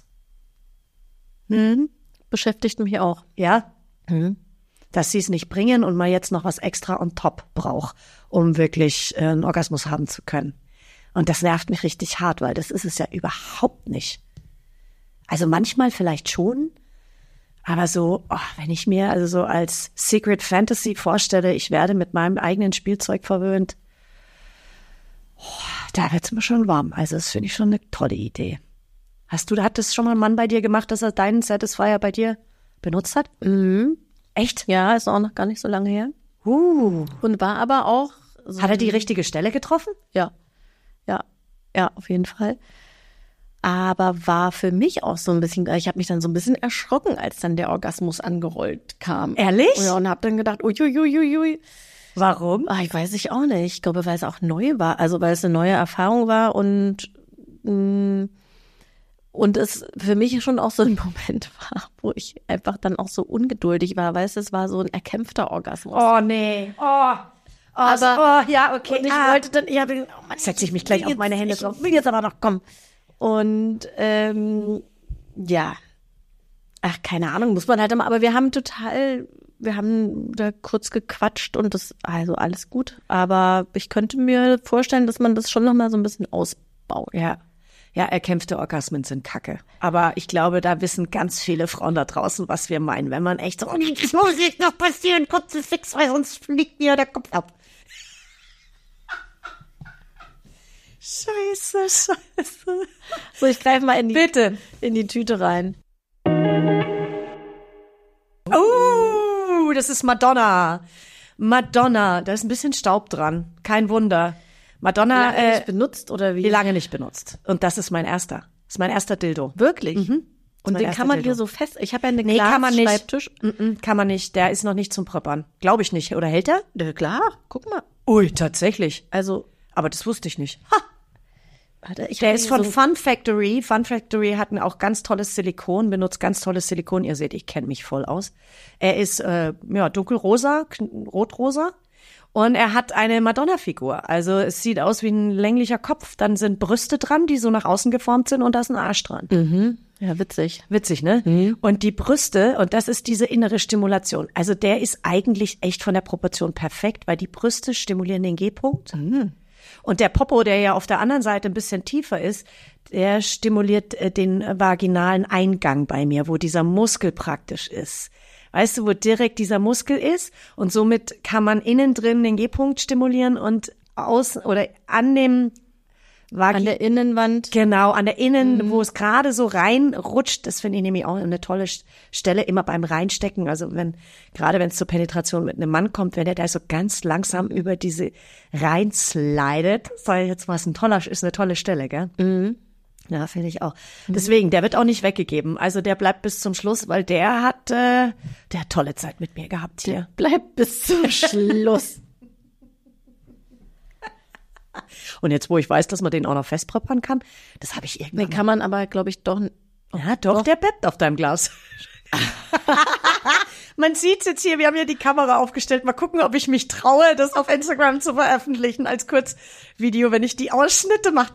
Hm? Beschäftigt mich auch. Ja? Hm. Dass sie es nicht bringen und man jetzt noch was extra on top braucht, um wirklich äh, einen Orgasmus haben zu können. Und das nervt mich richtig hart, weil das ist es ja überhaupt nicht. Also manchmal vielleicht schon, aber so, oh, wenn ich mir also so als Secret Fantasy vorstelle, ich werde mit meinem eigenen Spielzeug verwöhnt, oh, da wird's mir schon warm. Also das finde ich schon eine tolle Idee. Hast du, hat das schon mal ein Mann bei dir gemacht, dass er deinen Satisfier bei dir benutzt hat? Mhm. Echt? Ja, ist auch noch gar nicht so lange her. Uh. Und war aber auch so, Hat er die richtige Stelle getroffen? Ja, ja, ja, auf jeden Fall. Aber war für mich auch so ein bisschen, ich habe mich dann so ein bisschen erschrocken, als dann der Orgasmus angerollt kam. Ehrlich? Ja, und habe dann gedacht, uiuiuiui. Warum? Ach, ich weiß ich auch nicht. Ich glaube, weil es auch neu war, also weil es eine neue Erfahrung war und mh, und es für mich schon auch so ein Moment war, wo ich einfach dann auch so ungeduldig war, weißt du, es war so ein erkämpfter Orgasmus. Oh, nee. Oh. Oh, Aber, so, oh ja, okay. Und ich ah. wollte dann, ich habe, oh Mann, Setze ich mich gleich will auf jetzt- meine Hände ich drauf. will jetzt aber noch kommen. Und ähm, ja, ach, keine Ahnung, muss man halt immer, aber wir haben total, wir haben da kurz gequatscht und das, also alles gut. Aber ich könnte mir vorstellen, dass man das schon noch mal so ein bisschen ausbaut. Ja. Ja, erkämpfte Orgasmen sind Kacke. Aber ich glaube, da wissen ganz viele Frauen da draußen, was wir meinen. Wenn man echt so, oh, das muss jetzt noch passieren, kurzes Fix, weil sonst fliegt mir der Kopf ab. Scheiße, scheiße. So, ich greife mal in die, Bitte. in die Tüte rein. Oh, das ist Madonna. Madonna, da ist ein bisschen Staub dran. Kein Wunder. Madonna, Lange äh, nicht benutzt oder wie? wie lange nicht benutzt. Und das ist mein erster. Das ist mein erster Dildo. Wirklich? Mhm. Und mein den erster kann man Dildo. hier so fest, ich habe ja eine Nee, kann man nicht. Glasschreibtisch. Mm-mm, kann man nicht. Der ist noch nicht zum Preppern. Glaube ich nicht. Oder hält er? Ja, klar, guck mal. Ui, tatsächlich. Also, Aber das wusste ich nicht. Ha, warte, ich der hab ist hier von so, Fun Factory. Fun Factory hat ein auch ganz tolles Silikon, benutzt ganz tolles Silikon. Ihr seht, ich kenne mich voll aus. Er ist äh, ja dunkelrosa, kn- rotrosa. Und er hat eine Madonna-Figur. Also es sieht aus wie ein länglicher Kopf. Dann sind Brüste dran, die so nach außen geformt sind und da ist ein Arsch dran. Mhm. Ja, witzig. Witzig, ne? Mhm. Und die Brüste, und das ist diese innere Stimulation. Also der ist eigentlich echt von der Proportion perfekt, weil die Brüste stimulieren den G-Punkt. Mhm. Und der Popo, der ja auf der anderen Seite ein bisschen tiefer ist, der stimuliert äh, den vaginalen Eingang bei mir, wo dieser Muskel praktisch ist. Weißt du, wo direkt dieser Muskel ist? Und somit kann man innen drin den G-Punkt stimulieren und außen oder an dem Vagi- An der Innenwand. Genau, an der Innen, Mhm. wo es gerade so reinrutscht, das finde ich nämlich auch eine tolle St- Stelle, immer beim Reinstecken, also wenn, gerade wenn es zur Penetration mit einem Mann kommt, wenn der da so ganz langsam über diese reinslidet, sag ich jetzt was ein toller, ist eine tolle Stelle, gell? Mhm. Ja, finde ich auch. Deswegen, der wird auch nicht weggegeben, also der bleibt bis zum Schluss, weil der hat, äh, der hat tolle Zeit mit mir gehabt hier. Bleib bis zum Schluss. Und jetzt, wo ich weiß, dass man den auch noch festpreppern kann, das habe ich irgendwann. Den kann man aber, glaube ich, doch. Ja, doch, der bleibt auf deinem Glas. Man sieht's jetzt hier, wir haben hier die Kamera aufgestellt. Mal gucken, ob ich mich traue, das auf Instagram zu veröffentlichen als Kurzvideo, wenn ich die Ausschnitte mache.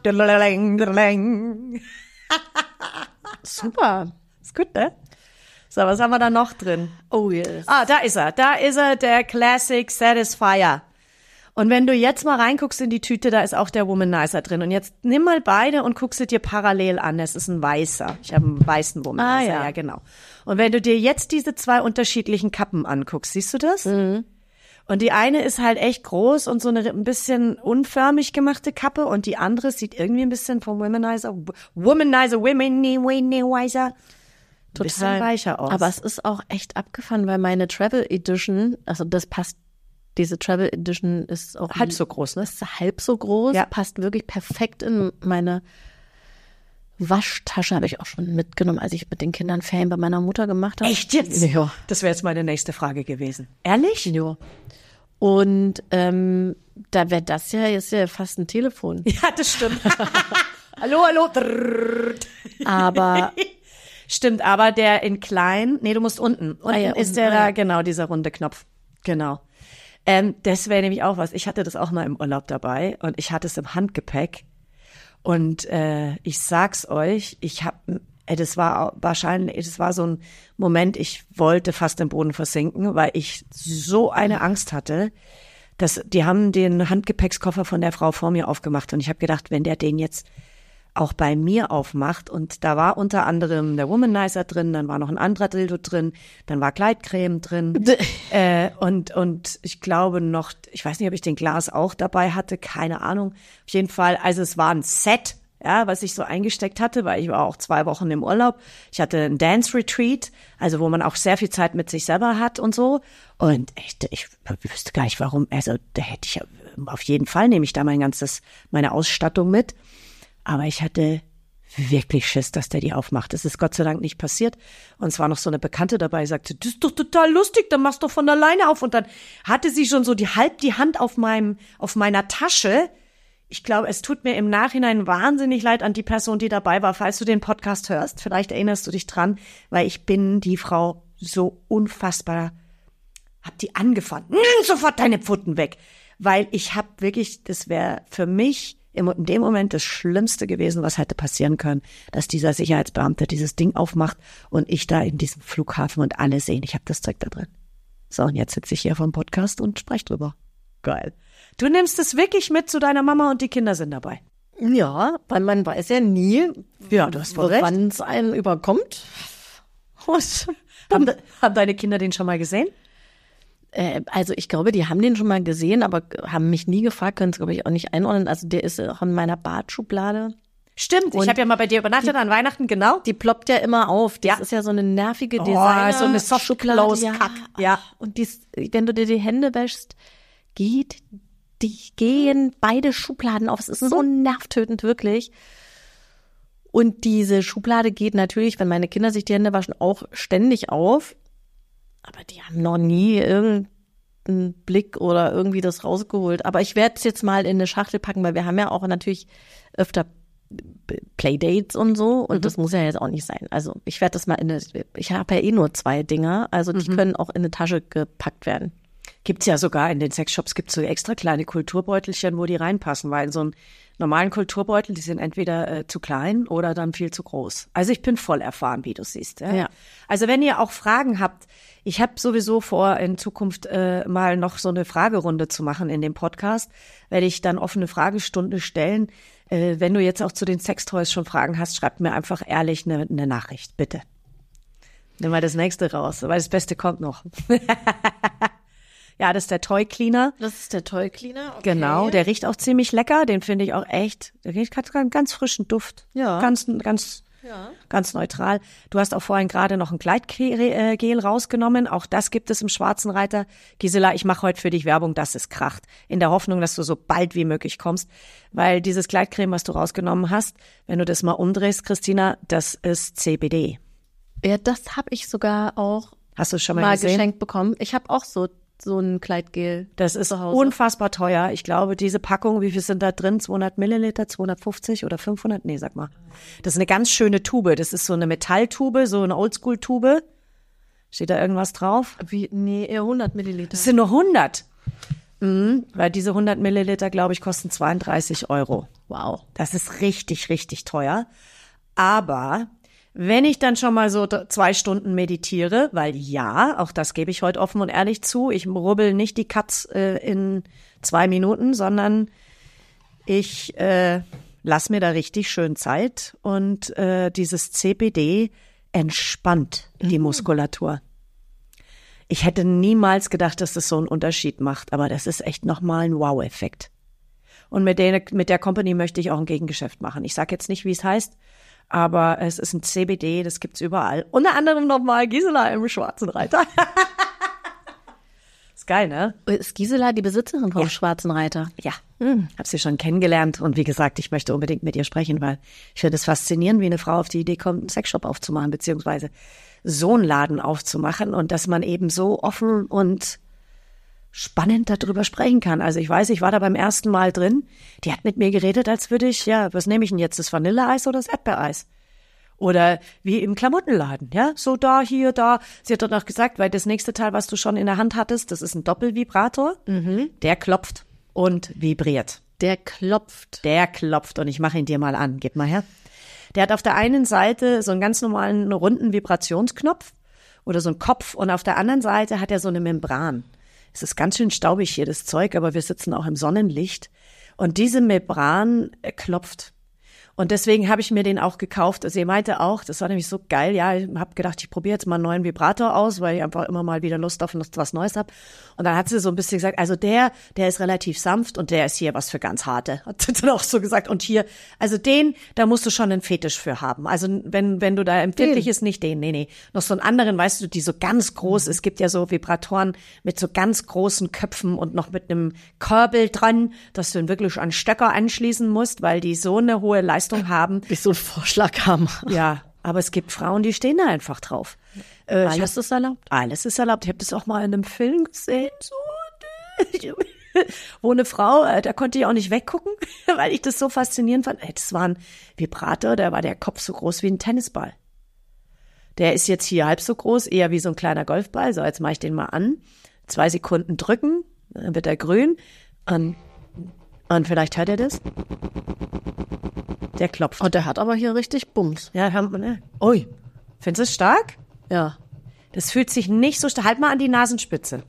Super. Ist gut, ne? So, was haben wir da noch drin? Oh yes. Ah, da ist er. Da ist er, der Classic Satisfier. Und wenn du jetzt mal reinguckst in die Tüte, da ist auch der Womanizer drin. Und jetzt nimm mal beide und guck sie dir parallel an. Das ist ein weißer. Ich habe einen weißen Womanizer. Ah, ja. ja, genau. Und wenn du dir jetzt diese zwei unterschiedlichen Kappen anguckst, siehst du das? Mhm. Und die eine ist halt echt groß und so eine ein bisschen unförmig gemachte Kappe. Und die andere sieht irgendwie ein bisschen vom Womanizer, Womanizer, Womanizer, Total bisschen weicher aus. Aber es ist auch echt abgefahren, weil meine Travel Edition, also das passt, diese Travel Edition ist auch halb so groß, ne? ist halb so groß, Ja. passt wirklich perfekt in meine Waschtasche, habe ich auch schon mitgenommen, als ich mit den Kindern Ferien bei meiner Mutter gemacht habe. Echt jetzt? Ja. Das wäre jetzt meine nächste Frage gewesen. Ehrlich? Ja. Und ähm, da wäre das ja, ist ja fast ein Telefon. Ja, das stimmt. Hallo, hallo. Aber Stimmt, aber der in klein, nee, du musst unten. Unten Ah ja, ist unten, der ah da, ja. genau, dieser runde Knopf. Genau. Ähm, das wäre nämlich auch was. Ich hatte das auch mal im Urlaub dabei und ich hatte es im Handgepäck. Und äh, ich sag's euch, ich hab, äh, das war wahrscheinlich, das war so ein Moment, ich wollte fast im Boden versinken, weil ich so eine Angst hatte, dass die haben den Handgepäckskoffer von der Frau vor mir aufgemacht und ich habe gedacht, wenn der den jetzt auch bei mir aufmacht und da war unter anderem der Womanizer drin, dann war noch ein anderer Dildo drin, dann war Gleitcreme drin äh, und und ich glaube noch, ich weiß nicht, ob ich den Glas auch dabei hatte, keine Ahnung. Auf jeden Fall, also es war ein Set, ja, was ich so eingesteckt hatte, weil ich war auch zwei Wochen im Urlaub. Ich hatte ein Dance Retreat, also wo man auch sehr viel Zeit mit sich selber hat und so. Und echt, ich wüsste gar nicht warum, also da hätte ich auf jeden Fall nehme ich da mein ganzes, meine Ausstattung mit. Aber ich hatte wirklich Schiss, dass der die aufmacht. Das ist Gott sei Dank nicht passiert. Und es war noch so eine Bekannte dabei, die sagte, das ist doch total lustig, dann machst du doch von alleine auf. Und dann hatte sie schon so die halb die Hand auf meinem, auf meiner Tasche. Ich glaube, es tut mir im Nachhinein wahnsinnig leid an die Person, die dabei war. Falls du den Podcast hörst, vielleicht erinnerst du dich dran, weil ich bin die Frau so unfassbar, hab die angefahren. Nimm sofort deine Pfoten weg. Weil ich hab wirklich, das wäre für mich in dem Moment das Schlimmste gewesen, was hätte passieren können, dass dieser Sicherheitsbeamte dieses Ding aufmacht und ich da in diesem Flughafen und alle sehen, ich habe das Zeug da drin. So, und jetzt sitze ich hier vom Podcast und spreche drüber. Geil. Du nimmst es wirklich mit zu deiner Mama und die Kinder sind dabei. ja, weil man weiß ja nie, Ja, du hast wohl recht. wann es einen überkommt. Und, Haben, de, haben deine Kinder den schon mal gesehen? äh, also ich glaube, die haben den schon mal gesehen, aber haben mich nie gefragt, können es, glaube ich, auch nicht einordnen. Also der ist auch in meiner Bartschublade. Stimmt, Und ich habe ja mal bei dir übernachtet an Weihnachten, genau. Die ploppt ja immer auf. Das Ja. ist ja so eine nervige Oh, Designer. so eine Soft-Close-Kack. Ja. Und dies, wenn du dir die Hände wäschst, geht, die gehen beide Schubladen auf. Es ist so nervtötend, wirklich. Und diese Schublade geht natürlich, wenn meine Kinder sich die Hände waschen, auch ständig auf. Aber die haben noch nie irgendeinen Blick oder irgendwie das rausgeholt. Aber ich werde es jetzt mal in eine Schachtel packen, weil wir haben ja auch natürlich öfter Playdates und so. Und mhm. das muss ja jetzt auch nicht sein. Also ich werde das mal in eine, ich habe ja eh nur zwei Dinger. Also die mhm. können auch in eine Tasche gepackt werden. Gibt's ja sogar in den Sexshops, gibt's so extra kleine Kulturbeutelchen, wo die reinpassen, weil in so einen normalen Kulturbeutel, die sind entweder äh, zu klein oder dann viel zu groß. Also ich bin voll erfahren, wie du siehst. Ja? Ja. Also wenn ihr auch Fragen habt, ich habe sowieso vor, in Zukunft äh, mal noch so eine Fragerunde zu machen in dem Podcast, werde ich dann offene Fragestunde stellen. Äh, wenn du jetzt auch zu den Sextoys schon Fragen hast, schreibt mir einfach ehrlich eine, eine Nachricht, bitte. Nimm mal das nächste raus, weil das Beste kommt noch. Ja, das ist der Toy Cleaner. Das ist der Toy Cleaner, okay. Genau, der riecht auch ziemlich lecker. Den finde ich auch echt, der riecht ganz, ganz frischen Duft. Ja. Ganz, ganz, Ja. ganz neutral. Du hast auch vorhin gerade noch ein Gleitgel rausgenommen. Auch das gibt es im Schwarzen Reiter. Gisela, ich mache heute für dich Werbung, dass es kracht. In der Hoffnung, dass du so bald wie möglich kommst. Weil dieses Gleitcreme, was du rausgenommen hast, wenn du das mal umdrehst, Christina, das ist C B D. Ja, das habe ich sogar auch Hast du es schon mal, mal gesehen? geschenkt bekommen. Ich habe auch so so ein Kleidgel. Das ist zu Hause. unfassbar teuer. Ich glaube, diese Packung, wie viel sind da drin? zweihundert Milliliter, zweihundertfünfzig oder fünfhundert? Nee, sag mal. Das ist eine ganz schöne Tube. Das ist so eine Metalltube, so eine Oldschool-Tube. Steht da irgendwas drauf? Wie, nee, eher hundert Milliliter. Das sind nur hundert. Mhm, weil diese hundert Milliliter, glaube ich, kosten zweiunddreißig Euro. Wow. Das ist richtig, richtig teuer. Aber wenn ich dann schon mal so zwei Stunden meditiere, weil ja, auch das gebe ich heute offen und ehrlich zu, ich rubbel nicht die Katz äh, in zwei Minuten, sondern ich äh, lass mir da richtig schön Zeit und äh, dieses C B D entspannt die Muskulatur. Ich hätte niemals gedacht, dass das so einen Unterschied macht, aber das ist echt nochmal ein Wow-Effekt. Und mit der, mit der Company möchte ich auch ein Gegengeschäft machen. Ich sage jetzt nicht, wie es heißt, aber es ist ein C B D, das gibt's überall. Unter anderem nochmal Gisela im Schwarzen Reiter. Ist geil, ne? Ist Gisela die Besitzerin vom Ja. Schwarzen Reiter? Ja, hm. Hab sie schon kennengelernt und wie gesagt, ich möchte unbedingt mit ihr sprechen, weil ich finde es faszinierend, wie eine Frau auf die Idee kommt, einen Sexshop aufzumachen, beziehungsweise so einen Laden aufzumachen und dass man eben so offen und spannend darüber sprechen kann. Also ich weiß, ich war da beim ersten Mal drin. Die hat mit mir geredet, als würde ich, ja, was nehme ich denn jetzt, das Vanilleeis oder das Erdbeereis? Oder wie im Klamottenladen, ja, so da, hier, da. Sie hat dort noch gesagt, weil das nächste Teil, was du schon in der Hand hattest, das ist ein Doppelvibrator. Mhm. Der klopft und vibriert. Der klopft. Der klopft und ich mache ihn dir mal an. Gib mal her. Der hat auf der einen Seite so einen ganz normalen runden Vibrationsknopf oder so einen Kopf und auf der anderen Seite hat er so eine Membran. Es ist ganz schön staubig hier, das Zeug, aber wir sitzen auch im Sonnenlicht. Und diese Membran äh, klopft. Und deswegen habe ich mir den auch gekauft. Sie meinte auch, das war nämlich so geil, ja, ich habe gedacht, ich probiere jetzt mal einen neuen Vibrator aus, weil ich einfach immer mal wieder Lust auf was Neues habe. Und dann hat sie so ein bisschen gesagt, also der, der ist relativ sanft und der ist hier was für ganz Harte. Hat sie dann auch so gesagt. Und hier, also den, da musst du schon einen Fetisch für haben. Also wenn wenn du da empfindlich ist, nicht den, nee, nee. Noch so einen anderen, weißt du, die so ganz groß, es gibt ja so Vibratoren mit so ganz großen Köpfen und noch mit einem Körbel dran, dass du ihn wirklich an Stöcker anschließen musst, weil die so eine hohe Leistung haben. Wie so ein Vorschlaghammer. Ja, aber es gibt Frauen, die stehen da einfach drauf. Äh, Alles ist erlaubt. Alles ist erlaubt. Ich habe das auch mal in einem Film gesehen, so, wo eine Frau, äh, da konnte ich auch nicht weggucken, weil ich das so faszinierend fand. Ey, das war ein Vibrator, da war der Kopf so groß wie ein Tennisball. Der ist jetzt hier halb so groß, eher wie so ein kleiner Golfball. So, jetzt mache ich den mal an. Zwei Sekunden drücken, dann wird er grün. Und, und vielleicht hört er das. Der klopft. Und der hat aber hier richtig Bums. Ja, haben wir, ne? Ui, findest du es stark? Ja. Das fühlt sich nicht so stark. Halt mal an die Nasenspitze.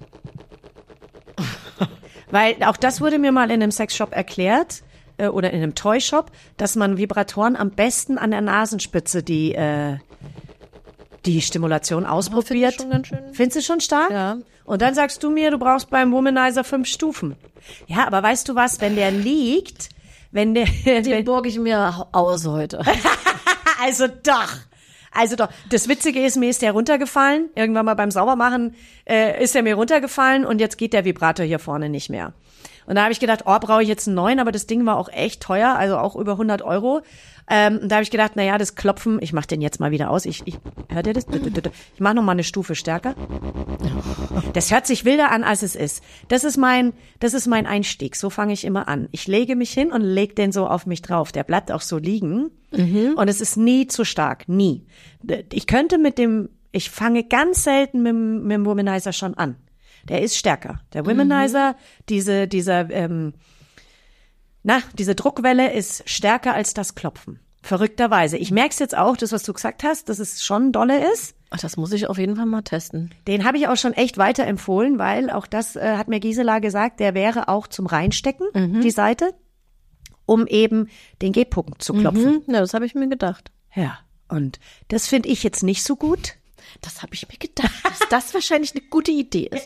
Weil auch das wurde mir mal in einem Sexshop erklärt äh, oder in einem Toyshop, dass man Vibratoren am besten an der Nasenspitze die äh, die Stimulation ausprobiert. Findest du schon ganz schön? Findest du schon stark? Ja. Und dann sagst du mir, du brauchst beim Womanizer fünf Stufen. Ja, aber weißt du was, wenn der liegt, wenn der... Den borge ich mir aus heute. Also doch. Also doch. Das Witzige ist, mir ist der runtergefallen. Irgendwann mal beim Saubermachen äh, ist er mir runtergefallen und jetzt geht der Vibrator hier vorne nicht mehr. Und da habe ich gedacht, oh, brauche ich jetzt einen neuen, aber das Ding war auch echt teuer, also auch über hundert Euro. Ähm, und da habe ich gedacht, na ja, das Klopfen, ich mache den jetzt mal wieder aus. Ich, ich hört ihr das? Ich mache noch mal eine Stufe stärker. Das hört sich wilder an, als es ist. Das ist mein, das ist mein Einstieg. So fange ich immer an. Ich lege mich hin und lege den so auf mich drauf. Der bleibt auch so liegen. Mhm. Und es ist nie zu stark, nie. Ich könnte mit dem, ich fange ganz selten mit, mit dem Womanizer schon an. der ist stärker. Der Womanizer, mhm. diese, dieser, ähm, na, diese Druckwelle ist stärker als das Klopfen. Verrückterweise. Ich merke es jetzt auch, das, was du gesagt hast, dass es schon dolle ist. Ach, das muss ich auf jeden Fall mal testen. Den habe ich auch schon echt weiterempfohlen, weil auch das äh, hat mir Gisela gesagt, der wäre auch zum Reinstecken, mhm. die Seite, um eben den G-Punkt zu klopfen. Mhm. Ja, das habe ich mir gedacht. Ja, und das finde ich jetzt nicht so gut. Das habe ich mir gedacht, dass das wahrscheinlich eine gute Idee ist.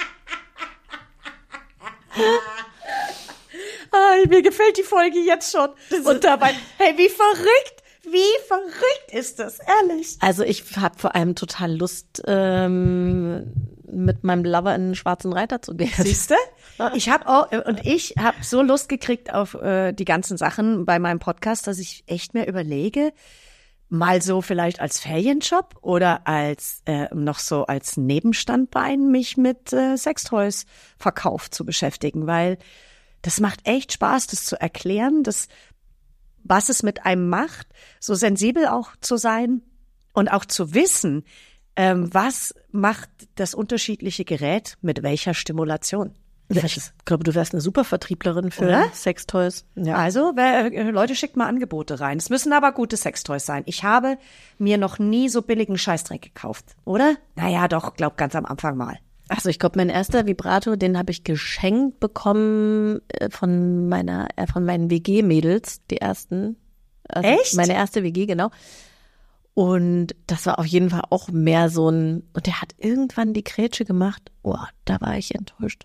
Ah, mir gefällt die Folge jetzt schon. Und dabei, hey, wie verrückt. Wie verrückt ist das, ehrlich. Also ich habe vor allem total Lust, ähm, mit meinem Lover in einen schwarzen Reiter zu gehen. Siehst du? Ich habe auch, und ich habe so Lust gekriegt auf äh, die ganzen Sachen bei meinem Podcast, dass ich echt mir überlege, mal so vielleicht als Ferienjob oder als äh, noch so als Nebenstandbein mich mit äh, Sextoys-Verkauf zu beschäftigen, weil das macht echt Spaß, das zu erklären, das was es mit einem macht, so sensibel auch zu sein und auch zu wissen, ähm, was macht das unterschiedliche Gerät mit welcher Stimulation. Ich glaube, du wärst eine super Vertrieblerin für Oder? Sextoys. Ja. Also, wer, Leute, schickt mal Angebote rein. Es müssen aber gute Sextoys sein. Ich habe mir noch nie so billigen Scheißdreck gekauft, oder? Naja, doch, glaub ganz am Anfang mal. Also ich glaube, mein erster Vibrator, den habe ich geschenkt bekommen von meiner, äh, von meinen W G-Mädels, die ersten. Also Echt? Meine erste W G, genau. Und das war auf jeden Fall auch mehr so ein, und der hat irgendwann die Grätsche gemacht. Oh, da war ich enttäuscht.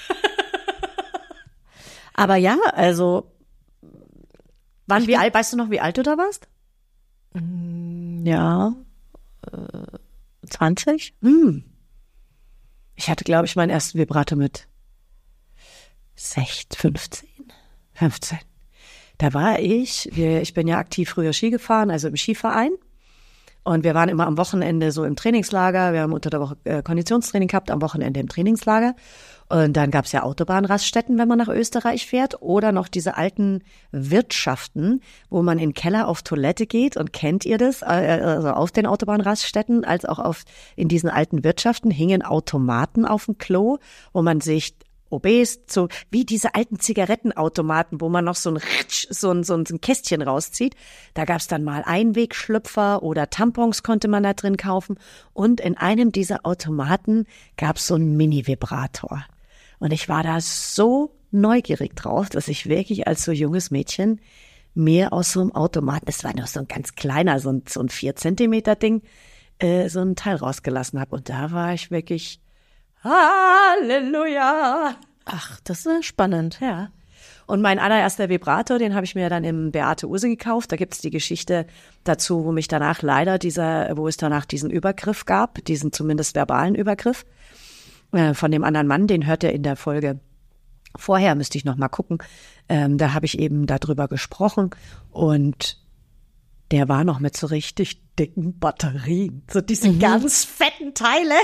Aber ja, also. Wann, wie alt, weißt du noch, wie alt du da warst? Ja, äh, zwanzig. Hm. Ich hatte, glaube ich, meinen ersten Vibrator mit sechzehn, fünfzehn. fünfzehn. Da war ich, wir, ich bin ja aktiv früher Ski gefahren, also im Skiverein. Und wir waren immer am Wochenende so im Trainingslager. Wir haben unter der Woche äh, Konditionstraining gehabt, am Wochenende im Trainingslager. Und dann gab's ja Autobahnraststätten, wenn man nach Österreich fährt. Oder noch diese alten Wirtschaften, wo man in den Keller auf Toilette geht. Und kennt ihr das? Also auf den Autobahnraststätten, als auch auf in diesen alten Wirtschaften hingen Automaten auf dem Klo, wo man sich obes, so wie diese alten Zigarettenautomaten, wo man noch so ein Ritsch, so ein, so ein Kästchen rauszieht. Da gab's dann mal Einwegschlüpfer oder Tampons konnte man da drin kaufen. Und in einem dieser Automaten gab's so einen Mini-Vibrator. Und ich war da so neugierig drauf, dass ich wirklich als so junges Mädchen mir aus so einem Automaten, das war nur so ein ganz kleiner, so ein, so ein vier Zentimeter Ding, äh, so ein Teil rausgelassen habe. Und da war ich wirklich Halleluja. Ach, das ist spannend. Ja. Und mein allererster Vibrator, den habe ich mir dann im Beate Uhse gekauft. Da gibt's die Geschichte dazu, wo mich danach leider dieser, wo es danach diesen Übergriff gab, diesen zumindest verbalen Übergriff äh, von dem anderen Mann. Den hört er in der Folge vorher, müsste ich noch mal gucken. Ähm, da habe ich eben darüber gesprochen und der war noch mit so richtig dicken Batterien, so diese mhm. ganz fetten Teile.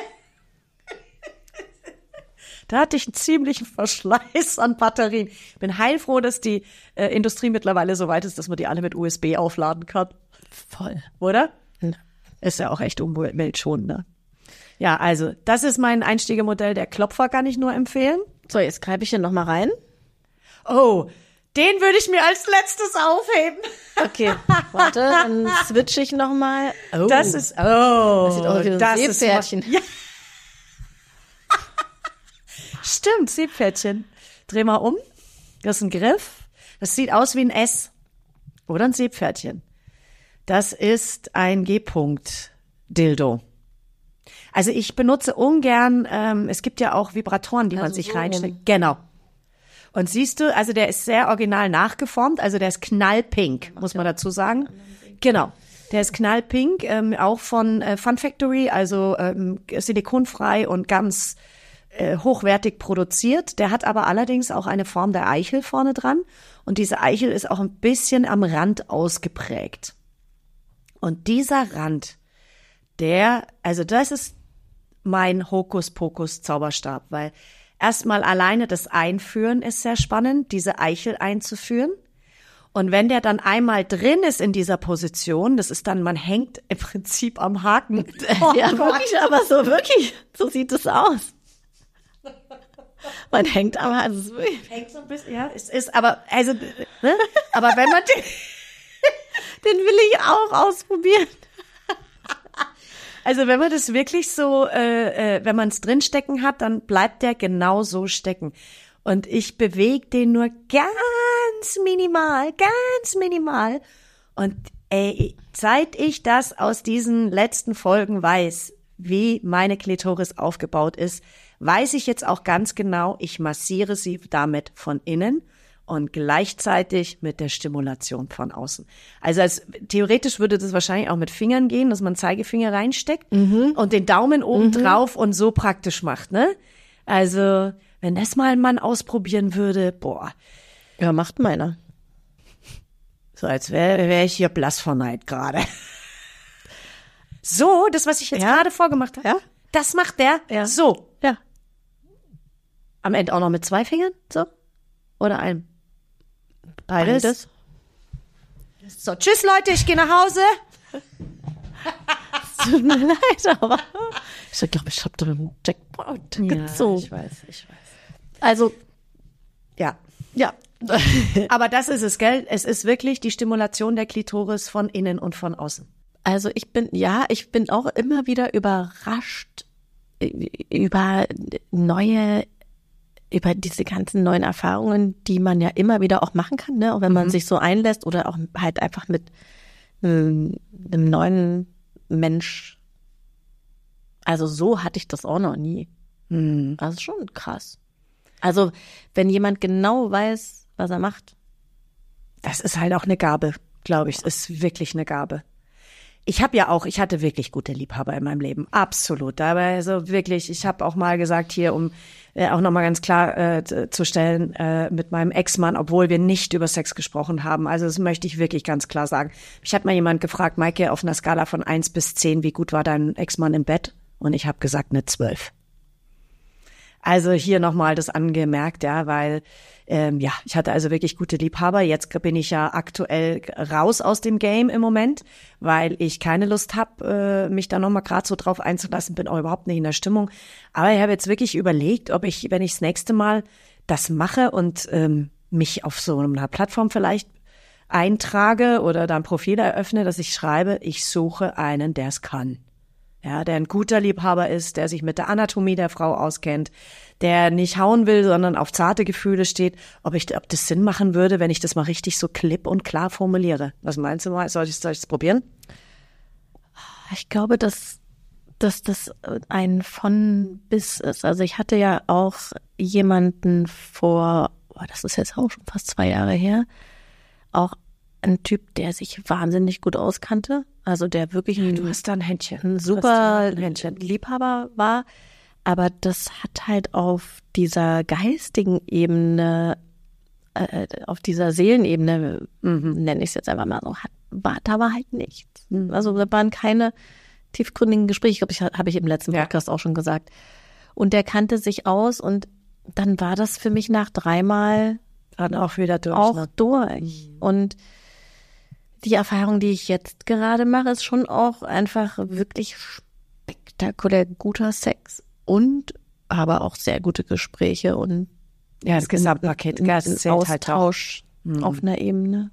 Da hatte ich einen ziemlichen Verschleiß an Batterien. Ich bin heilfroh, dass die äh, Industrie mittlerweile so weit ist, dass man die alle mit U S B aufladen kann. Voll. Oder? Ja. Ist ja auch echt umweltschonender. Ja, also das ist mein Einsteigermodell. Der Klopfer kann ich nur empfehlen. So, jetzt greife ich hier noch mal rein. Oh, den würde ich mir als letztes aufheben. Okay, warte, dann switche ich noch mal. Oh. Das ist, oh. Das sieht aus wie ein Seepferdchen. Ja. Stimmt, Seepferdchen. Dreh mal um. Das ist ein Griff. Das sieht aus wie ein S. Oder ein Seepferdchen. Das ist ein G-Punkt-Dildo. Also ich benutze ungern, ähm, es gibt ja auch Vibratoren, die also man sich so reinsteckt. Rum. Genau. Und siehst du, also der ist sehr original nachgeformt, also der ist knallpink, muss man dazu sagen. Genau. Der ist knallpink, ähm, auch von äh, Fun Factory, also ähm, silikonfrei und ganz äh, hochwertig produziert. Der hat aber allerdings auch eine Form der Eichel vorne dran. Und diese Eichel ist auch ein bisschen am Rand ausgeprägt. Und dieser Rand, der, also das ist mein Hokuspokus-Zauberstab, weil erstmal alleine das Einführen ist sehr spannend, diese Eichel einzuführen. Und wenn der dann einmal drin ist in dieser Position, das ist dann, man hängt im Prinzip am Haken. Oh, ja, wirklich, aber so wirklich, so sieht es aus. Man hängt aber, also es hängt so ein bisschen, ja, es ist aber, also, ne? Aber wenn man den, den will ich auch ausprobieren. Also wenn man das wirklich so, äh, äh, wenn man es drinstecken hat, dann bleibt der genau so stecken. Und ich bewege den nur ganz minimal, ganz minimal. Und ey, seit ich das aus diesen letzten Folgen weiß, wie meine Klitoris aufgebaut ist, weiß ich jetzt auch ganz genau, ich massiere sie damit von innen und gleichzeitig mit der Stimulation von außen. Also als, theoretisch würde das wahrscheinlich auch mit Fingern gehen, dass man Zeigefinger reinsteckt mhm. und den Daumen oben mhm. drauf und so praktisch macht, ne? Also, wenn das mal ein Mann ausprobieren würde, boah. Ja, macht meiner. So, als wäre wär ich hier blass vor Neid gerade. So, das, was ich jetzt ja. gerade vorgemacht habe, ja? das macht der ja. so. Ja. Am Ende auch noch mit zwei Fingern, so? Oder einem? Beides. Beides. So, tschüss Leute, ich gehe nach Hause. Es tut mir leid, aber ich glaube, ich habe da einen Jackpot gezogen. Ja, ich weiß, ich weiß. Also, ja. Ja. Aber das ist es, gell? Es ist wirklich die Stimulation der Klitoris von innen und von außen. Also ich bin, ja, ich bin auch immer wieder überrascht über neue über diese ganzen neuen Erfahrungen, die man ja immer wieder auch machen kann, ne? Auch wenn man mhm. sich so einlässt oder auch halt einfach mit einem, einem neuen Mensch. Also so hatte ich das auch noch nie. Mhm. Also schon krass. Also wenn jemand genau weiß, was er macht. Das ist halt auch eine Gabe, glaube ich. Es ist wirklich eine Gabe. Ich habe ja auch, ich hatte wirklich gute Liebhaber in meinem Leben, absolut. Dabei also wirklich, ich habe auch mal gesagt hier, um äh, auch nochmal ganz klar äh, zu stellen, äh, mit meinem Ex-Mann, obwohl wir nicht über Sex gesprochen haben. Also das möchte ich wirklich ganz klar sagen. Mich hat mal jemand gefragt, Maike, auf einer Skala von eins bis zehn, wie gut war dein Ex-Mann im Bett? Und ich habe gesagt, eine zwölf. Also hier nochmal das angemerkt, ja, weil ähm, ja, ich hatte also wirklich gute Liebhaber. Jetzt bin ich ja aktuell raus aus dem Game im Moment, weil ich keine Lust habe, äh, mich da nochmal gerade so drauf einzulassen, bin auch überhaupt nicht in der Stimmung. Aber ich habe jetzt wirklich überlegt, ob ich, wenn ich das nächste Mal das mache und ähm, mich auf so einer Plattform vielleicht eintrage oder da ein Profil eröffne, dass ich schreibe, ich suche einen, der es kann. Ja, der ein guter Liebhaber ist, der sich mit der Anatomie der Frau auskennt, der nicht hauen will, sondern auf zarte Gefühle steht, ob ich, ob das Sinn machen würde, wenn ich das mal richtig so klipp und klar formuliere. Was meinst du mal? Soll ich, soll ich das probieren? Ich glaube, dass, dass das ein von bis ist. Also ich hatte ja auch jemanden vor, oh, das ist jetzt auch schon fast zwei Jahre her, auch ein Typ, der sich wahnsinnig gut auskannte, also der wirklich ein, du hast da ein Händchen. ein super ein Händchen. Liebhaber war, aber das hat halt auf dieser geistigen Ebene, äh, auf dieser Seelenebene, mhm. nenne ich es jetzt einfach mal so, hat, war, da war halt nichts. Mhm. Also da waren keine tiefgründigen Gespräche, ich glaube, ich habe ich im letzten Podcast ja. auch schon gesagt. Und der kannte sich aus und dann war das für mich nach dreimal dann auch wieder durch. Auch ne? durch. Mhm. Und die Erfahrung, die ich jetzt gerade mache, ist schon auch einfach wirklich spektakulär guter Sex und aber auch sehr gute Gespräche und ja, das Gesamtpaket, ein Austausch halt auf einer Ebene.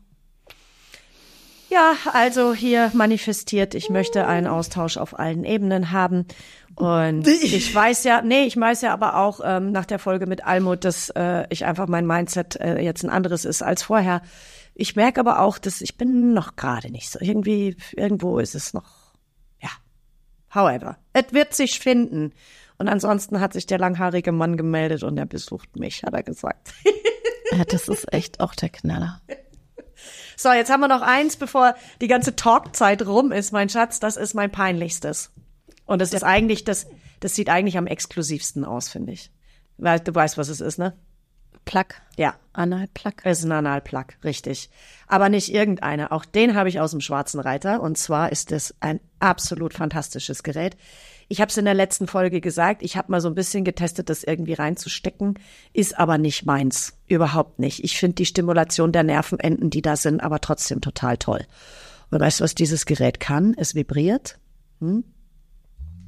Ja, also hier manifestiert, ich möchte einen Austausch auf allen Ebenen haben. Und ich weiß ja, nee, ich weiß ja aber auch ähm, nach der Folge mit Almut, dass äh, ich einfach mein Mindset äh, jetzt ein anderes ist als vorher. Ich merke aber auch, dass ich bin noch gerade nicht so. Irgendwie, irgendwo ist es noch, ja, however. Es wird sich finden. Und ansonsten hat sich der langhaarige Mann gemeldet und er besucht mich, hat er gesagt. Ja, das ist echt auch der Knaller. So, jetzt haben wir noch eins, bevor die ganze Talkzeit rum ist, mein Schatz. Das ist mein peinlichstes. Und das ist eigentlich, das, das sieht eigentlich am exklusivsten aus, finde ich. Weil du weißt, was es ist, ne? Plug. Ja. Analplug. Es ist ein Analplug, richtig. Aber nicht irgendeine. Auch den habe ich aus dem Schwarzen Reiter. Und zwar ist es ein absolut fantastisches Gerät. Ich habe es in der letzten Folge gesagt, ich habe mal so ein bisschen getestet, das irgendwie reinzustecken, ist aber nicht meins. Überhaupt nicht. Ich finde die Stimulation der Nervenenden, die da sind, aber trotzdem total toll. Und weißt du, was dieses Gerät kann? Es vibriert. Hm?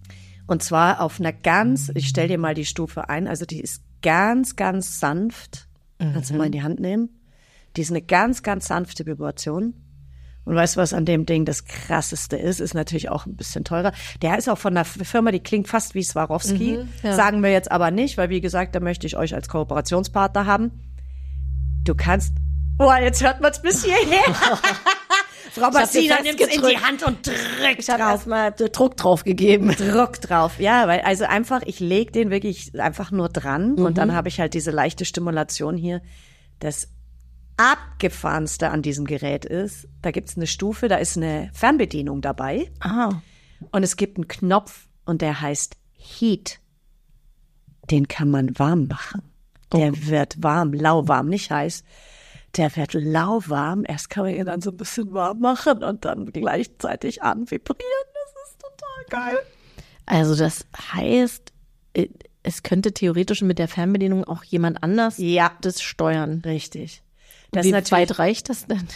Und zwar auf einer ganz, ich stell dir mal die Stufe ein, also die ist ganz, ganz sanft. Mhm. Kannst du mal in die Hand nehmen? Die ist eine ganz, ganz sanfte Vibration. Und weißt du, was an dem Ding das Krasseste ist? Ist natürlich auch ein bisschen teurer. Der ist auch von einer Firma, die klingt fast wie Swarovski. Mhm, ja. Sagen wir jetzt aber nicht, weil wie gesagt, da möchte ich euch als Kooperationspartner haben. Du kannst, oh, jetzt hört man es bis hierher. Frau Bassina nimmt es in die Hand und drückt ich drauf. Ich habe erstmal Druck drauf gegeben. Druck drauf, ja, weil also einfach, ich lege den wirklich einfach nur dran mhm. und dann habe ich halt diese leichte Stimulation hier. Das Abgefahrenste an diesem Gerät ist, da gibt's eine Stufe, da ist eine Fernbedienung dabei. Ah. Und es gibt einen Knopf und der heißt Heat. Den kann man warm machen. Der oh. wird warm, lauwarm, nicht heiß. Der wird lauwarm. Erst kann man ihn dann so ein bisschen warm machen und dann gleichzeitig anvibrieren. Das ist total geil. Also das heißt, es könnte theoretisch mit der Fernbedienung auch jemand anders ja. das steuern. Richtig. Das Wie weit reicht das denn?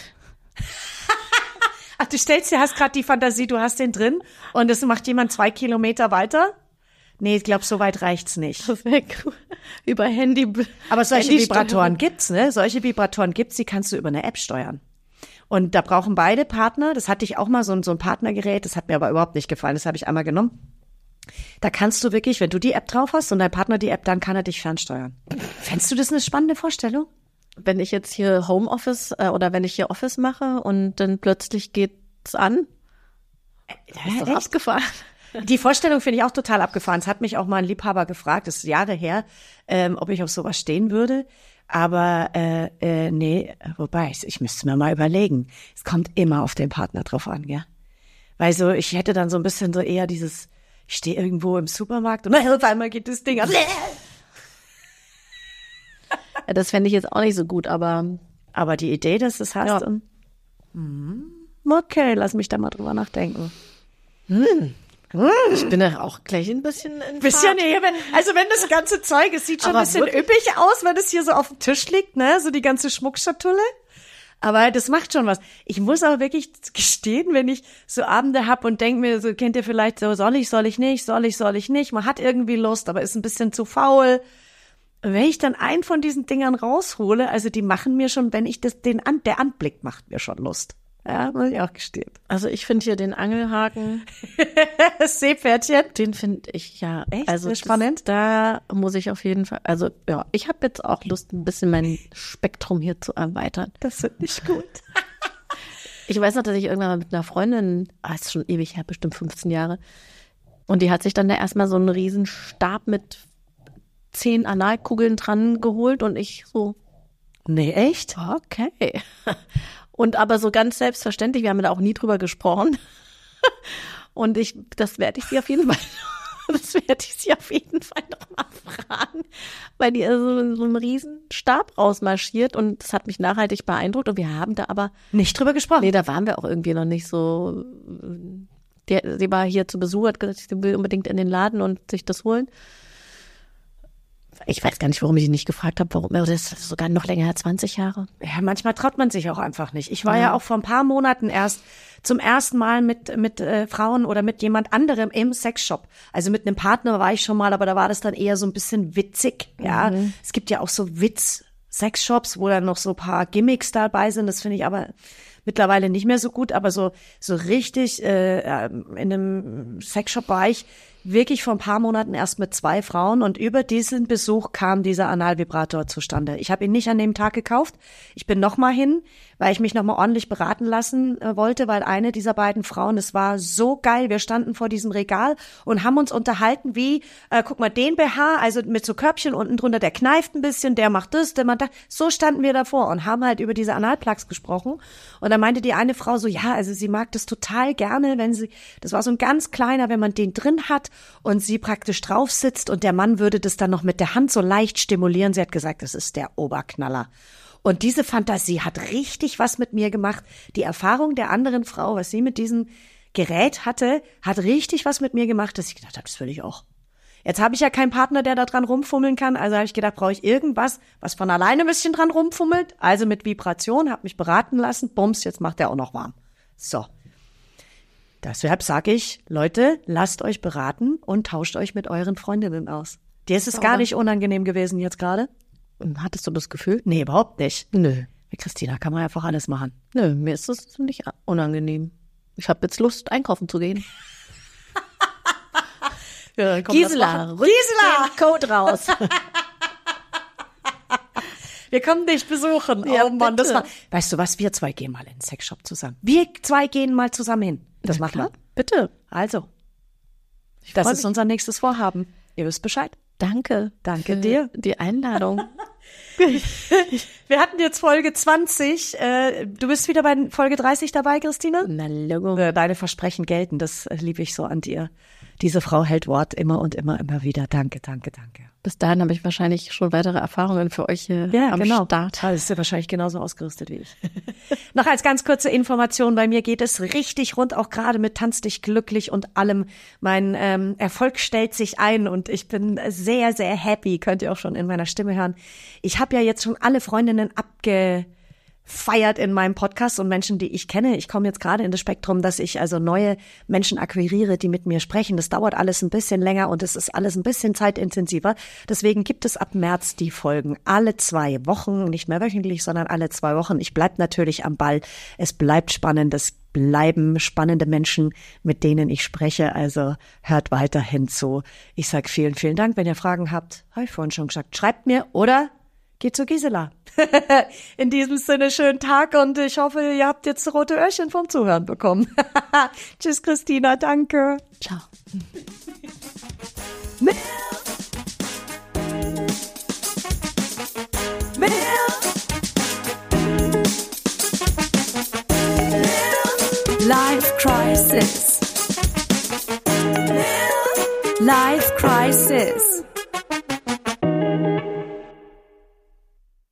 Ach, du stellst dir, hast gerade die Fantasie, du hast den drin und es macht jemand zwei Kilometer weiter? Nee, ich glaube, so weit reicht's nicht. Das wäre cool. Über Handy. Aber solche Handy Vibratoren gibt's, ne? Solche Vibratoren gibt's, die kannst du über eine App steuern. Und da brauchen beide Partner, das hatte ich auch mal, so ein, so ein Partnergerät, das hat mir aber überhaupt nicht gefallen, das habe ich einmal genommen. Da kannst du wirklich, wenn du die App drauf hast und dein Partner die App, dann kann er dich fernsteuern. Fändest du das eine spannende Vorstellung? Wenn ich jetzt hier Homeoffice äh, oder wenn ich hier Office mache und dann plötzlich geht's an, das ist doch Echt? abgefahren. Die Vorstellung finde ich auch total abgefahren. Es hat mich auch mal ein Liebhaber gefragt, das ist Jahre her, ähm, ob ich auf sowas stehen würde. Aber äh, äh, nee, wobei, ich, ich müsste mir mal überlegen. Es kommt immer auf den Partner drauf an, ja. Weil so, ich hätte dann so ein bisschen so eher dieses, ich stehe irgendwo im Supermarkt und auf einmal geht das Ding an. Das fände ich jetzt auch nicht so gut, aber aber die Idee, dass du es hast, ja. und, okay, lass mich da mal drüber nachdenken. Hm. Ich bin ja auch gleich ein bisschen in Bisschen eben. Also wenn das ganze Zeug, es sieht schon aber ein bisschen wirklich üppig aus, wenn es hier so auf dem Tisch liegt, ne, so die ganze Schmuckschatulle. Aber das macht schon was. Ich muss auch wirklich gestehen, wenn ich so Abende hab und denk mir, so kennt ihr vielleicht so, soll ich, soll ich nicht, soll ich, soll ich nicht. Man hat irgendwie Lust, aber ist ein bisschen zu faul. Wenn ich dann einen von diesen Dingern raushole, also die machen mir schon, wenn ich das, den An, der Anblick macht mir schon Lust. Ja, muss ich auch gestehen. Also ich finde hier den Angelhaken. Das Seepferdchen. Den finde ich ja. Echt? Also das, spannend. Da muss ich auf jeden Fall, also ja, ich habe jetzt auch Lust, ein bisschen mein Spektrum hier zu erweitern. Das finde ich gut. Ich weiß noch, dass ich irgendwann mal mit einer Freundin, ah, ist schon ewig her, bestimmt fünfzehn Jahre, und die hat sich dann da erstmal so einen riesen Stab mit zehn Analkugeln dran geholt und ich so. Nee, echt? Okay. Und aber so ganz selbstverständlich, wir haben da auch nie drüber gesprochen. Und ich, das werde ich sie auf jeden Fall, das werde ich sie auf jeden Fall noch mal fragen, weil die also so einen riesen Stab rausmarschiert und das hat mich nachhaltig beeindruckt und wir haben da aber nicht drüber gesprochen. Nee, da waren wir auch irgendwie noch nicht so. Der, sie war hier zu Besuch, hat gesagt, sie will unbedingt in den Laden und sich das holen. Ich weiß gar nicht, warum ich ihn nicht gefragt habe, warum. Das ist sogar noch länger her, zwanzig Jahre. Ja, manchmal traut man sich auch einfach nicht. Ich war ja, ja auch vor ein paar Monaten erst zum ersten Mal mit mit äh, Frauen oder mit jemand anderem im Sexshop. Also mit einem Partner war ich schon mal, aber da war das dann eher so ein bisschen witzig. Ja, mhm. Es gibt ja auch so Witz-Sexshops, wo dann noch so ein paar Gimmicks dabei sind. Das finde ich aber mittlerweile nicht mehr so gut. Aber so so richtig äh, in einem Sexshop war ich wirklich vor ein paar Monaten erst mit zwei Frauen und über diesen Besuch kam dieser Analvibrator zustande. Ich habe ihn nicht an dem Tag gekauft. Ich bin noch mal hin, weil ich mich noch mal ordentlich beraten lassen äh, wollte, weil eine dieser beiden Frauen, es war so geil, wir standen vor diesem Regal und haben uns unterhalten wie, äh, guck mal, den B H, also mit so Körbchen unten drunter, der kneift ein bisschen, der macht das, der macht das. So standen wir davor und haben halt über diese Analplugs gesprochen. Und dann meinte die eine Frau so, ja, also sie mag das total gerne, wenn sie, das war so ein ganz kleiner, wenn man den drin hat, und sie praktisch drauf sitzt und der Mann würde das dann noch mit der Hand so leicht stimulieren. Sie hat gesagt, das ist der Oberknaller. Und diese Fantasie hat richtig was mit mir gemacht. Die Erfahrung der anderen Frau, was sie mit diesem Gerät hatte, hat richtig was mit mir gemacht, dass ich gedacht habe, das will ich auch. Jetzt habe ich ja keinen Partner, der da dran rumfummeln kann. Also habe ich gedacht, brauche ich irgendwas, was von alleine ein bisschen dran rumfummelt. Also mit Vibration, habe mich beraten lassen. Bums, jetzt macht der auch noch warm. So. Deshalb sage ich, Leute, lasst euch beraten und tauscht euch mit euren Freundinnen aus. Dir ist es gar nicht unangenehm gewesen jetzt gerade? Hattest du das Gefühl? Nee, überhaupt nicht. Nö. Mit Christina kann man einfach alles machen. Nö, mir ist das nicht unangenehm. Ich habe jetzt Lust, einkaufen zu gehen. Ja, Gisela, rück den Code raus. Wir kommen dich besuchen. Ja, oh Mann, bitte. das war. Weißt du was? Wir zwei gehen mal in den Sexshop zusammen. Wir zwei gehen mal zusammen hin. Das Ja, machen klar. wir. Bitte. Also, das freu ist mich. unser nächstes Vorhaben. Ihr wisst Bescheid. Danke. Danke für dir. Die Einladung. Wir hatten jetzt Folge zwanzig. Äh, du bist wieder bei Folge dreißig dabei, Christina? Na, Logo. Äh, Deine Versprechen gelten. Das äh, liebe ich so an dir. Diese Frau hält Wort immer und immer, immer wieder. Danke, danke, danke. Bis dahin habe ich wahrscheinlich schon weitere Erfahrungen für euch hier am genau. Start. Ah, das ist ja wahrscheinlich genauso ausgerüstet wie ich. Noch als ganz kurze Information, bei mir geht es richtig rund, auch gerade mit Tanz dich glücklich und allem. Mein ähm, Erfolg stellt sich ein und ich bin sehr, sehr happy, könnt ihr auch schon in meiner Stimme hören. Ich habe ja jetzt schon alle Freundinnen abgefeiert in meinem Podcast und Menschen, die ich kenne. Ich komme jetzt gerade in das Spektrum, dass ich also neue Menschen akquiriere, die mit mir sprechen. Das dauert alles ein bisschen länger und es ist alles ein bisschen zeitintensiver. Deswegen gibt es ab März die Folgen alle zwei Wochen, nicht mehr wöchentlich, sondern alle zwei Wochen. Ich bleib natürlich am Ball. Es bleibt spannend. Es bleiben spannende Menschen, mit denen ich spreche. Also hört weiterhin zu. Ich sag vielen, vielen Dank. Wenn ihr Fragen habt, habe ich vorhin schon gesagt, schreibt mir oder geht zu Gisela. In diesem Sinne, schönen Tag und ich hoffe, ihr habt jetzt rote Öhrchen vom Zuhören bekommen. Tschüss, Christina, danke. Ciao. Mit Life Crisis. Life Crisis.